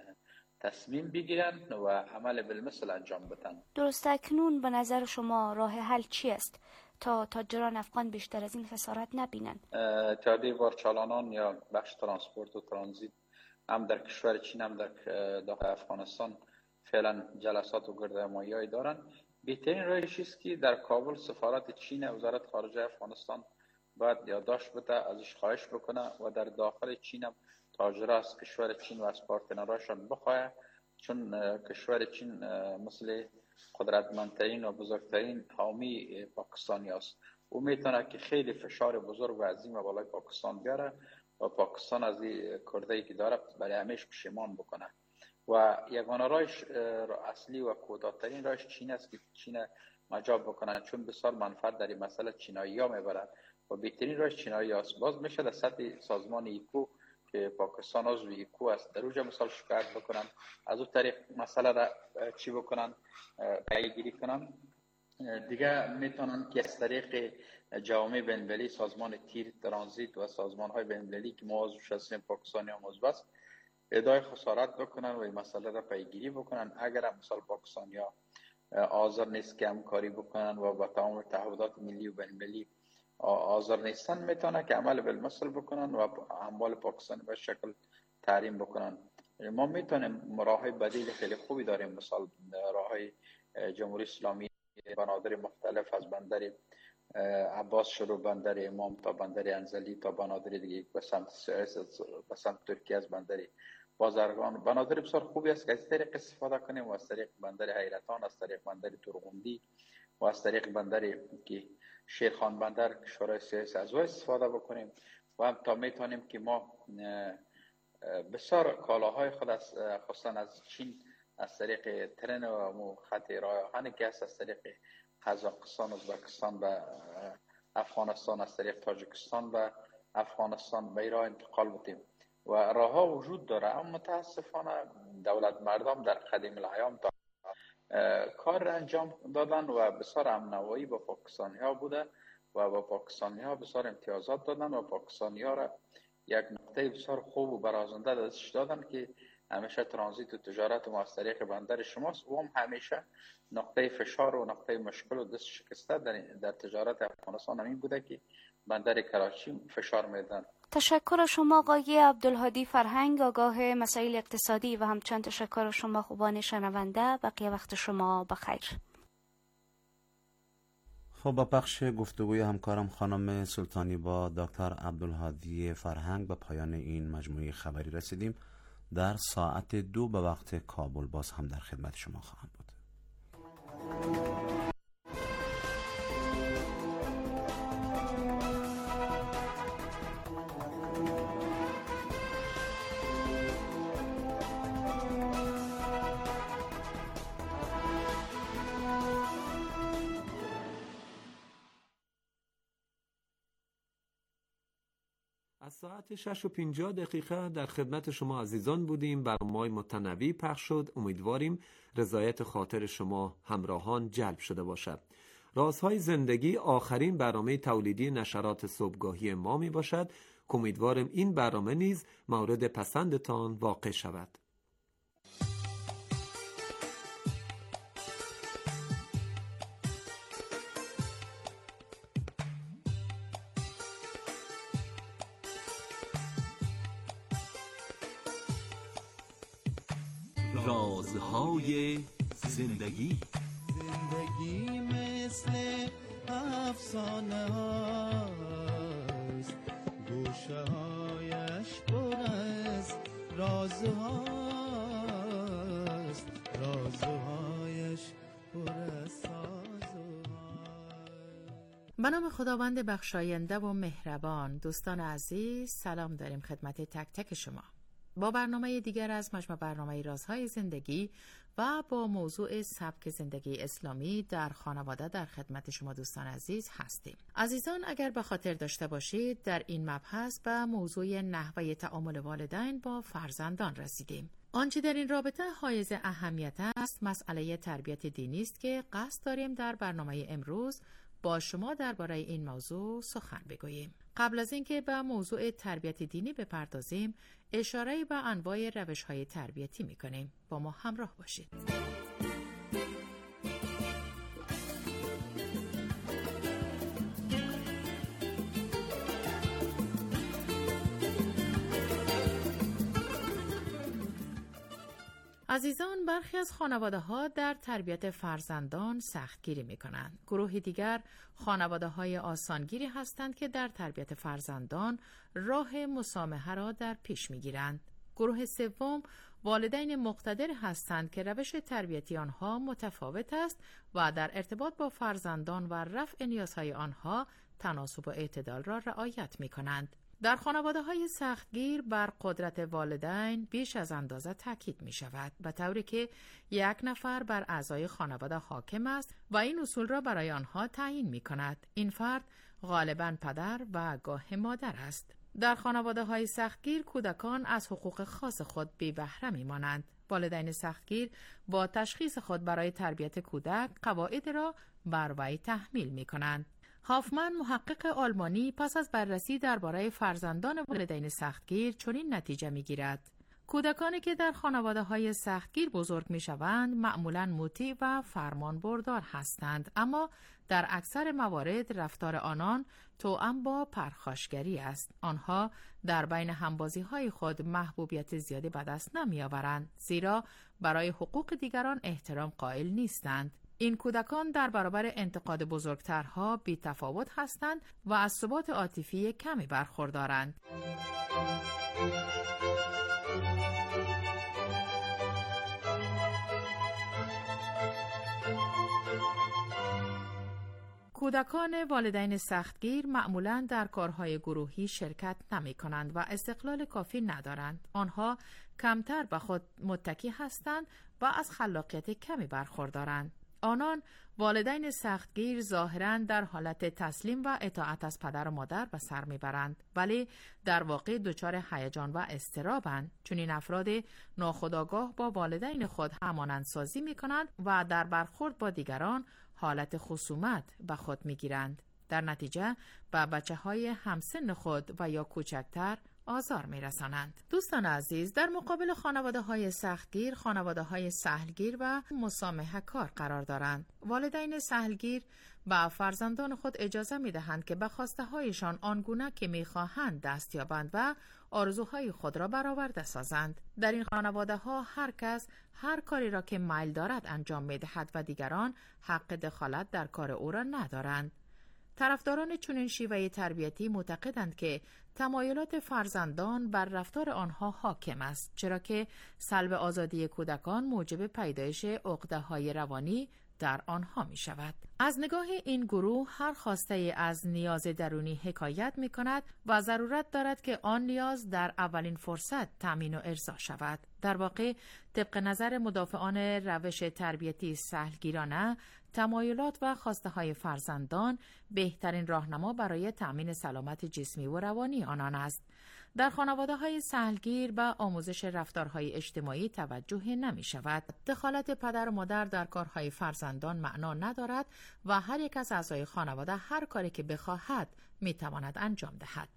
تصمیم بگیرن و عمل بالمثل انجام بدن. درست. اکنون به نظر شما راه حل چی است تا تاجران افغان بیشتر از این خسارت نبینند؟ اتحادیه بارچالانان یا بخش ترانسپورت و ترانزیت هم در کشور چین هم در داخل افغانستان فعلا جلسات و گردهمایی‌هایی دارن. بهترین راهش است که در کابل سفارت چین وزارت خارجه افغانستان باید یادداشت بده، ازش خواهش بکنه و در داخل چین هم تاجرها از کشور چین و از پارتنراشان بخواه، چون کشور چین مثل قدرتمندترین و بزرگترین حامی پاکستانی است. او میتونه که خیلی فشار بزرگ و عظیم و بالای پاکستان بیاره و پاکستان از این کرده‌ای که داره برای همیشه پشیمان بکنه. و یگانه راهش اصلی و کوتاه‌ترین راهش چین است که چین مجاب بکنن، چون بسیار منفعت در این مسئله چینایی‌ها میبرن و بهترین راهش چینایی است. باز میشه در سطح سازمان ایکو که پاکستان عضو ایکو است در اونجا مثال شکایت بکنن، از اون طریق مسئله را چی بکنن، پیگیری کنن. دیگه میتونن که از طریق جوامع بین‌المللی، سازمان تیر، ترانزیت و سازمان‌های بین‌المللی که ما عضوش هستیم پاکستانی هم عضو است، ادعای خسارت بکنن و این مسئله را پیگیری بکنن. اگر هم مثال پاکستانی‌ها حاضر نیست که همکاری بکنن و با تمام تعهدات ملی و بین‌المللی حاضر نیستن، میتونه که عمل بالمثل بکنن و اموال پاکستانی به شکل تحریم بکنن. ما میتونیم راههای بدیل خیلی خوبی داریم، مثال راههای جمهوری اسلامی، بنادر مختلف از بندر عباس شروع، بندر امام تا بندر انزلی تا بنادر دیگه به سمت به سمت ترکیه، از بندر بازرگان، بنادر بسیار خوبی است که از طریق استفاده کنیم و از طریق بندر حیرتان، از طریق بندر ترغوندی و از طریق بندر که شیرخان بندر کشورهای سیاسی از او استفاده بکنیم و هم تا میتونیم که ما بسیار کالاهای خود از خصوصا از چین از طریق ترن و خط راه آهن که است از طریق قزاقستان، ازبکستان و افغانستان، از طریق تاجیکستان و افغانستان به راه انتقال بدیم و راه ها وجود داره. اما متاسفانه دولت مردم در قدیم الایام تا کار انجام دادن و بسیار امنوایی با پاکستانی ها بوده و با پاکستانی ها بسیار امتیازات دادن و پاکستانی ها را یک نقطه بسیار خوب و برازنده دستش دادن که همیشه ترانزیت و تجارت ما از طریق بندر شماست و هم همیشه نقطه فشار و نقطه مشکل و دست شکسته در, در تجارت افغانستان همین بوده که بندر کراچی فشار میدن. تشکر شما آقای عبدالهادی فرهنگ، آگاه مسائل اقتصادی، و همچنین تشکر شما خوبان شنونده. بقیه وقت شما بخیر. خب با بخش گفتگوی همکارم خانم سلطانی با دکتر عبدالهادی فرهنگ به پایان این مجموعه خبری رسیدیم. در ساعت دو به وقت کابل باز هم در خدمت شما خواهم بود. از ساعت شش و پنجاه دقیقه در خدمت شما عزیزان بودیم. برنامه‌های متنوع پخش شد. امیدواریم رضایت خاطر شما همراهان جلب شده باشد. رازهای زندگی آخرین برنامه تولیدی نشرات صبحگاهی ما می باشد. امیدواریم این برنامه نیز مورد پسندتان واقع شود. رازهای زندگی. زندگی مثل افسانه هاست، گوشه هایش پر از رازهاست، رازهایش پر از سازهاست. به نام خداوند بخشاینده و مهربان، دوستان عزیز سلام داریم خدمت تک تک شما با برنامه دیگر از مجموعه برنامه رازهای زندگی و با موضوع سبک زندگی اسلامی در خانواده در خدمت شما دوستان عزیز هستیم. عزیزان اگر به خاطر داشته باشید در این مبحث به موضوع نحوه تعامل والدین با فرزندان رسیدیم. آنچه در این رابطه حائز اهمیت است مسئله تربیت دینی است که قصد داریم در برنامه امروز با شما درباره این موضوع سخن بگوییم. قبل از اینکه به موضوع تربیت دینی بپردازیم، اشاره به انواع روش‌های تربیتی می‌کنیم. با ما همراه باشید. عزیزان برخی از خانواده‌ها در تربیت فرزندان سختگیری می‌کنند. گروه دیگر خانواده‌های آسانگیری هستند که در تربیت فرزندان راه مسامحه را در پیش می‌گیرند. گروه سوم والدین مقتدر هستند که روش تربیتی آنها متفاوت است و در ارتباط با فرزندان و رفع نیازهای آنها تناسب و اعتدال را رعایت می‌کنند. در خانواده‌های سختگیر بر قدرت والدین بیش از اندازه تاکید می شود، به طوری که یک نفر بر اعضای خانواده حاکم است و این اصول را برای آنها تعیین می کند. این فرد غالباً پدر و گاه مادر است. در خانواده‌های سختگیر کودکان از حقوق خاص خود بی بهره می مانند. والدین سختگیر با تشخیص خود برای تربیت کودک قواعد را بر وی تحمیل می کنند. هافمن محقق آلمانی پس از بررسی درباره فرزندان والدین سختگیر چنین نتیجه می‌گیرد: کودکانی که در خانواده‌های سختگیر بزرگ می‌شوند معمولاً مطیع و فرمانبردار هستند، اما در اکثر موارد رفتار آنان توأم با پرخاشگری است. آنها در بین همبازی‌های خود محبوبیت زیادی به دست نمی‌آورند، زیرا برای حقوق دیگران احترام قائل نیستند. این کودکان در برابر انتقاد بزرگترها بی تفاوت هستند و از ثبات عاطفی کمی برخوردارند. کودکان والدین سختگیر معمولاً در کارهای گروهی شرکت نمی کنند و استقلال کافی ندارند. آنها کمتر به خود متکی هستند و از خلاقیت کمی برخوردارند. آنان والدین سختگیر ظاهراً در حالت تسلیم و اطاعت از پدر و مادر به سر میبرند، ولی در واقع دچار هیجان و اضطرابند. چون این افراد ناخودآگاه با والدین خود همانندسازی میکنند و در برخورد با دیگران حالت خصومت به خود میگیرند. در نتیجه به بچه های همسن خود و یا کوچکتر آزار می‌رسانند. دوستان عزیز، در مقابل خانواده‌های سختگیر، خانواده‌های سهلگیر و مسامحه‌کار قرار دارند. والدین سهلگیر به فرزندان خود اجازه می‌دهند که به خواسته‌هایشان آنگونه که می‌خواهند دست یابند و آرزوهای خود را برآورده سازند. در این خانواده‌ها هر کس هر کاری را که میل دارد انجام می‌دهد و دیگران حق دخالت در کار او را ندارند. طرفداران چنین شیوه تربیتی معتقدند که تمایلات فرزندان بر رفتار آنها حاکم است، چرا که سلب آزادی کودکان موجب پیدایش عقده‌های روانی در آنها می شود. از نگاه این گروه هر خواسته از نیاز درونی حکایت می کند و ضرورت دارد که آن نیاز در اولین فرصت تامین و ارضا شود. در واقع طبق نظر مدافعان روش تربیتی سهلگیرانه، تمایلات و خواسته های فرزندان بهترین راهنما برای تامین سلامت جسمی و روانی آنان است. در خانواده‌های سهلگیر به آموزش رفتارهای اجتماعی توجه نمی شود. دخالت پدر و مادر در کارهای فرزندان معنا ندارد و هر یک از اعضای خانواده هر کاری که بخواهد می تواند انجام دهد.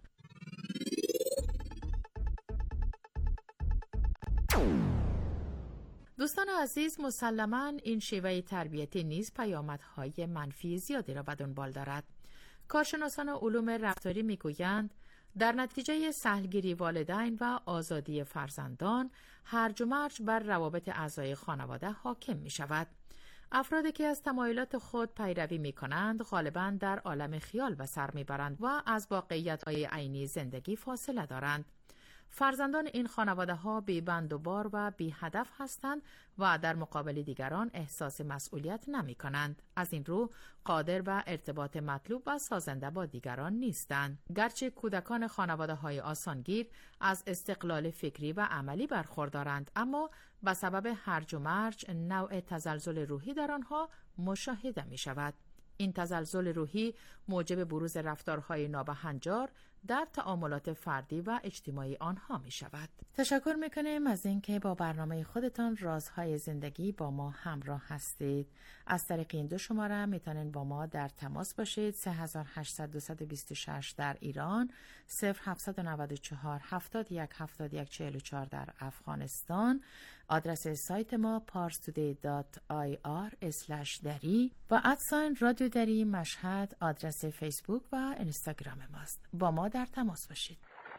دوستان عزیز، مسلماً این شیوه تربیتی نیز پیامدهای منفی زیادی را به دنبال دارد. کارشناسان علوم رفتاری میگویند در نتیجه سهلگیری والدین و آزادی فرزندان، هرج و مرج بر روابط اعضای خانواده حاکم می شود. افرادی که از تمایلات خود پیروی می کنند غالباً در عالم خیال به سر می برند و از واقعیت‌های عینی زندگی فاصله دارند. فرزندان این خانواده ها بی بند و بار و بی هدف هستند و در مقابل دیگران احساس مسئولیت نمی کنند. از این رو قادر به ارتباط مطلوب و سازنده با دیگران نیستند. گرچه کودکان خانواده های آسانگیر از استقلال فکری و عملی برخوردارند، اما به سبب هرج و مرج نوع تزلزل روحی در آنها مشاهده می شود. این تزلزل روحی موجب بروز رفتارهای نابهنجار در تعاملات فردی و اجتماعی آنها می شود. تشکر می کنیم از اینکه با برنامه خودتان رازهای زندگی با ما همراه هستید. از طریق این دو شماره می توانید با ما در تماس باشید. سه هشت صفر صفر دو دو شش در ایران، صفر هفت نه چهار هفت یک هفت یک چهار چهار در افغانستان. آدرس سایت ما پارس تودی دات آی آر اسلش دری و ادساین رادیو دری مشهد آدرس فیسبوک و اینستاگرام ماست. با ما در تماس باشید.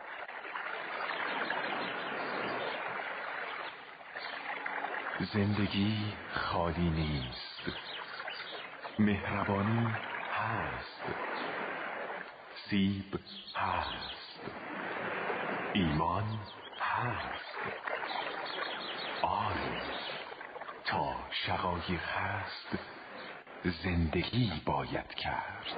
زندگی خالی نیست، مهربانی هست، سیب هست، ایمان هست، آن تا شقایق هست زندگی باید کرد.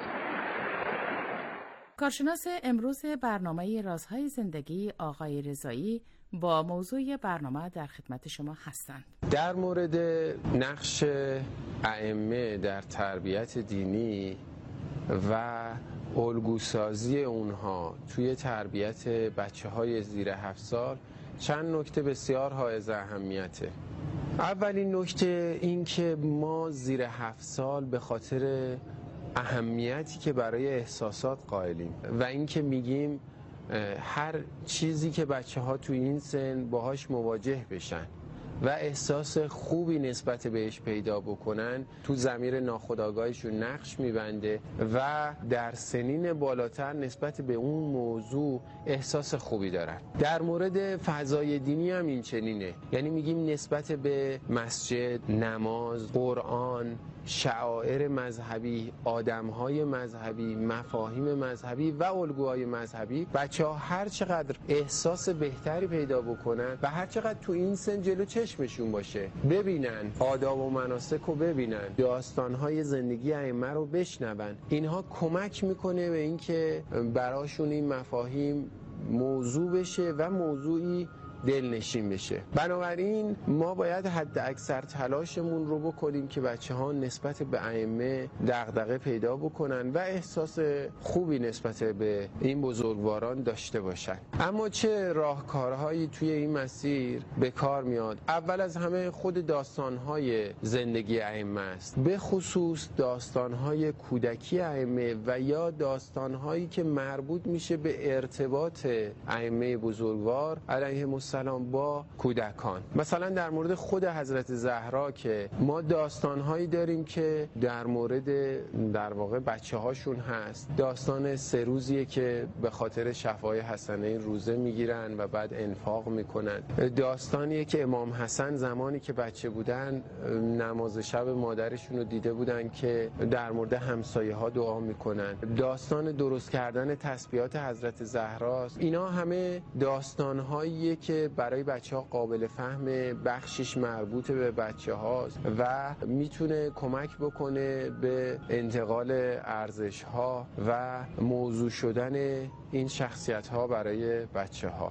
کارشناس امروز برنامه رازهای زندگی آقای رضایی با موضوع برنامه در خدمت شما هستند. در مورد نقش ائمه در تربیت دینی و الگوسازی اونها توی تربیت بچه های زیر هفت سال چند نکته بسیار حائز اهمیته. اولین نکته این که ما زیر هفت سال به خاطر اهمیتی که برای احساسات قائلیم و اینکه میگیم هر چیزی که بچه ها تو این سن باهاش مواجه بشن و احساس خوبی نسبت بهش پیدا بکنن تو ضمیر ناخودآگاهشون نقش میبنده و در سنین بالاتر نسبت به اون موضوع احساس خوبی دارن. در مورد فضای دینی هم این چنینه، یعنی میگیم نسبت به مسجد، نماز، قرآن، شعائر مذهبی، آدمهای مذهبی، مفاهیم مذهبی و الگوهای مذهبی، بچه ها هر چقدر احساس بهتری پیدا بکنن و هر چقدر تو این سن جلو چشمشون باشه ببینن آداب و مناسک رو ببینن، داستانهای زندگی ائمه رو بشنون، اینها کمک میکنه به اینکه براشون این مفاهیم موضوع بشه و موضوعی دلنشین بشه. بنابراین ما باید حد اکثر تلاشمون رو بکنیم که بچه ها نسبت به ائمه دغدغه پیدا بکنن و احساس خوبی نسبت به این بزرگواران داشته باشن. اما چه راهکارهایی توی این مسیر به کار میاد؟ اول از همه خود داستانهای زندگی ائمه است، به خصوص داستانهای کودکی ائمه و یا داستانهایی که مربوط میشه به ارتباط ائمه بزرگوار علیهم السلام با کودکان. مثلا در مورد خود حضرت زهرا که ما داستانهایی داریم که در مورد در واقع بچه هاشون هست. داستان سه روزیه که به خاطر شفای حسنین روزه میگیرن و بعد انفاق میکنن. داستانیه که امام حسن زمانی که بچه بودن نماز شب مادرشون رو دیده بودن که در مورد همسایه ها دعا میکنن. داستان درست کردن تسبیحات حضرت زهراست. اینا همه داستانهاییه که برای بچه ها قابل فهم، بخشش مربوط به بچه هاست و میتونه کمک بکنه به انتقال ارزش ها و موضوع شدن این شخصیت ها برای بچه ها.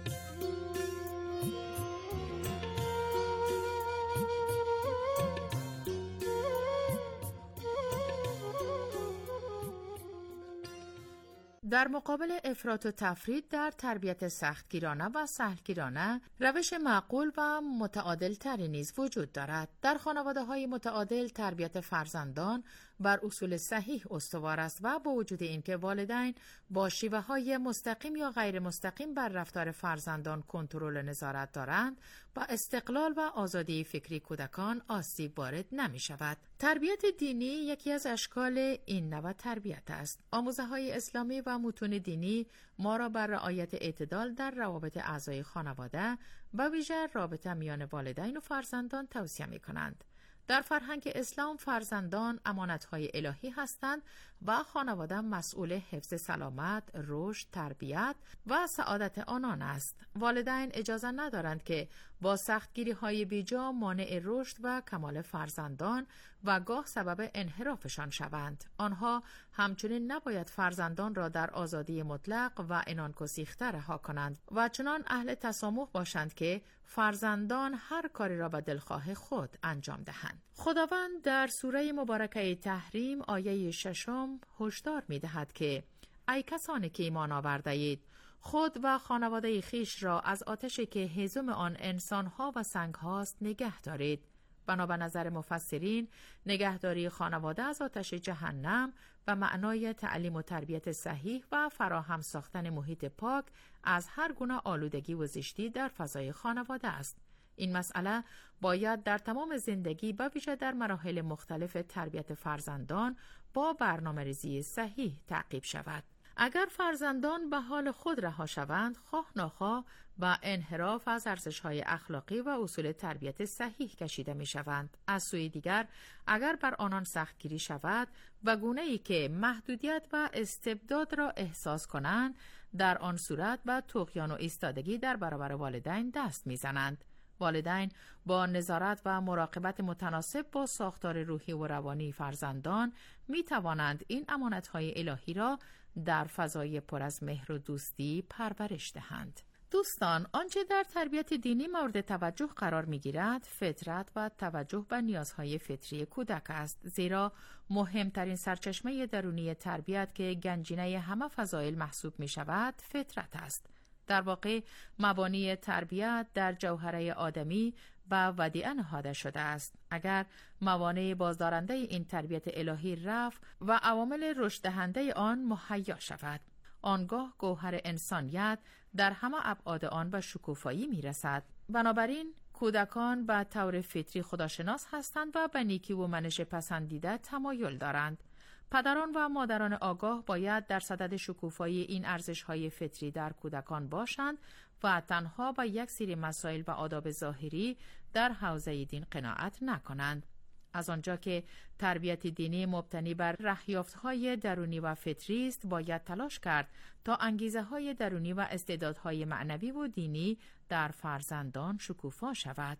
در مقابل افراط و تفرید در تربیت سختگیرانه و سهلگیرانه، روش معقول و متعادل تری نیز وجود دارد. در خانواده های متعادل تربیت فرزندان بر اصول صحیح استوار است و با وجود اینکه والدین با شیوه های مستقیم یا غیر مستقیم بر رفتار فرزندان کنترل و نظارت دارند، با استقلال و آزادی فکری کودکان آسیب وارد نمی شود. تربیت دینی یکی از اشکال این نوع تربیت است. آموزه های اسلامی و متون دینی ما را بر رعایت اعتدال در روابط اعضای خانواده و ویژه رابطه میان والدین و فرزندان توصیه می کنند. در فرهنگ اسلام فرزندان امانت‌های الهی هستند و خانواده مسئول حفظ سلامت، رشد، تربیت و سعادت آنان است. والدین اجازه ندارند که با سختگیری‌های بیجا مانع رشد و کمال فرزندان و گاه سبب انحرافشان شوند. آنها همچنین نباید فرزندان را در آزادی مطلق و عنان‌گسیخته رها کنند و چنان اهل تسامح باشند که فرزندان هر کاری را به دلخواه خود انجام دهند. خداوند در سوره مبارکه تحریم آیه ششم هشدار می‌دهد که ای کسانی که ایمان آورده اید خود و خانواده خیش را از آتشی که هیزم آن انسان‌ها و سنگ‌هاست نگه دارید. بنا به نظر مفسرین نگهداری خانواده از آتش جهنم و معنای تعلیم و تربیت صحیح و فراهم ساختن محیط پاک از هر گونه آلودگی و زشتی در فضای خانواده است. این مسئله باید در تمام زندگی و ویژه در مراحل مختلف تربیت فرزندان با برنامه‌ریزی صحیح تعقیب شود. اگر فرزندان به حال خود رها شوند، خواه ناخواه و انحراف از ارزش‌های اخلاقی و اصول تربیت صحیح کشیده می‌شوند. از سوی دیگر اگر بر آنان سختگیری شود و گونه‌ای که محدودیت و استبداد را احساس کنند، در آن صورت به طغیان و ایستادگی در برابر والدین دست می‌زنند. والدین با نظارت و مراقبت متناسب با ساختار روحی و روانی فرزندان می توانند این امانت‌های الهی را در فضای پر از مهر و دوستی پرورش دهند. دوستان، آنچه در تربیت دینی مورد توجه قرار می گیرد فطرت و توجه به نیازهای فطری کودک است، زیرا مهمترین سرچشمه درونی تربیت که گنجینه همه فضایل محسوب می شود فطرت است. در واقع مبانی تربیت در جوهره آدمی و ودیعه نهاده شده است. اگر موانع بازدارنده این تربیت الهی رفع و عوامل رشد دهنده آن مهیا شود، آنگاه گوهر انسانیت در همه ابعاد آن به شکوفایی می رسد. بنابراین کودکان به طور فطری خداشناس هستند و به نیکی و منش پسندیده تمایل دارند. پدران و مادران آگاه باید در صدد شکوفایی این ارزش‌های فطری در کودکان باشند و تنها با یک سری مسائل و آداب ظاهری در حوزه دین قناعت نکنند. از آنجا که تربیت دینی مبتنی بر رهیافت‌های درونی و فطری است، باید تلاش کرد تا انگیزه‌های درونی و استعدادهای معنوی و دینی در فرزندان شکوفا شود.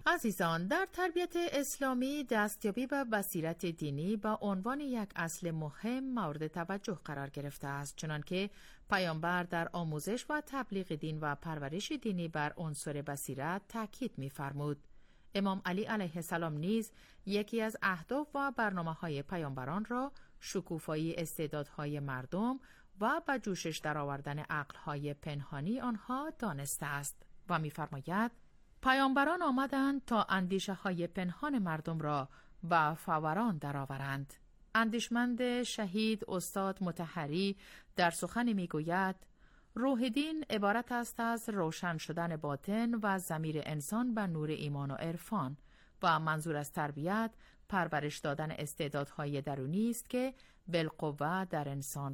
عزیزان، در تربیت اسلامی دستیابی به بصیرت دینی به عنوان یک اصل مهم مورد توجه قرار گرفته است، چنانکه پیامبر در آموزش و تبلیغ دین و پرورش دینی بر عنصر بصیرت تاکید می‌فرمود. امام علی علیه السلام نیز یکی از اهداف و برنامه‌های پیامبران را شکوفایی استعدادهای مردم و به جوشش درآوردن عقل‌های پنهانی آنها دانسته است و می‌فرماید پیامبران آمدند تا اندیشه های پنهان مردم را به فوران درآورند. اندیشمند شهید استاد مطهری در سخن میگوید روح دین عبارت است از روشن شدن باطن و ضمیر انسان به نور ایمان و عرفان و منظور از تربیت پرورش دادن استعدادهای درونی است که بالقوه در انسان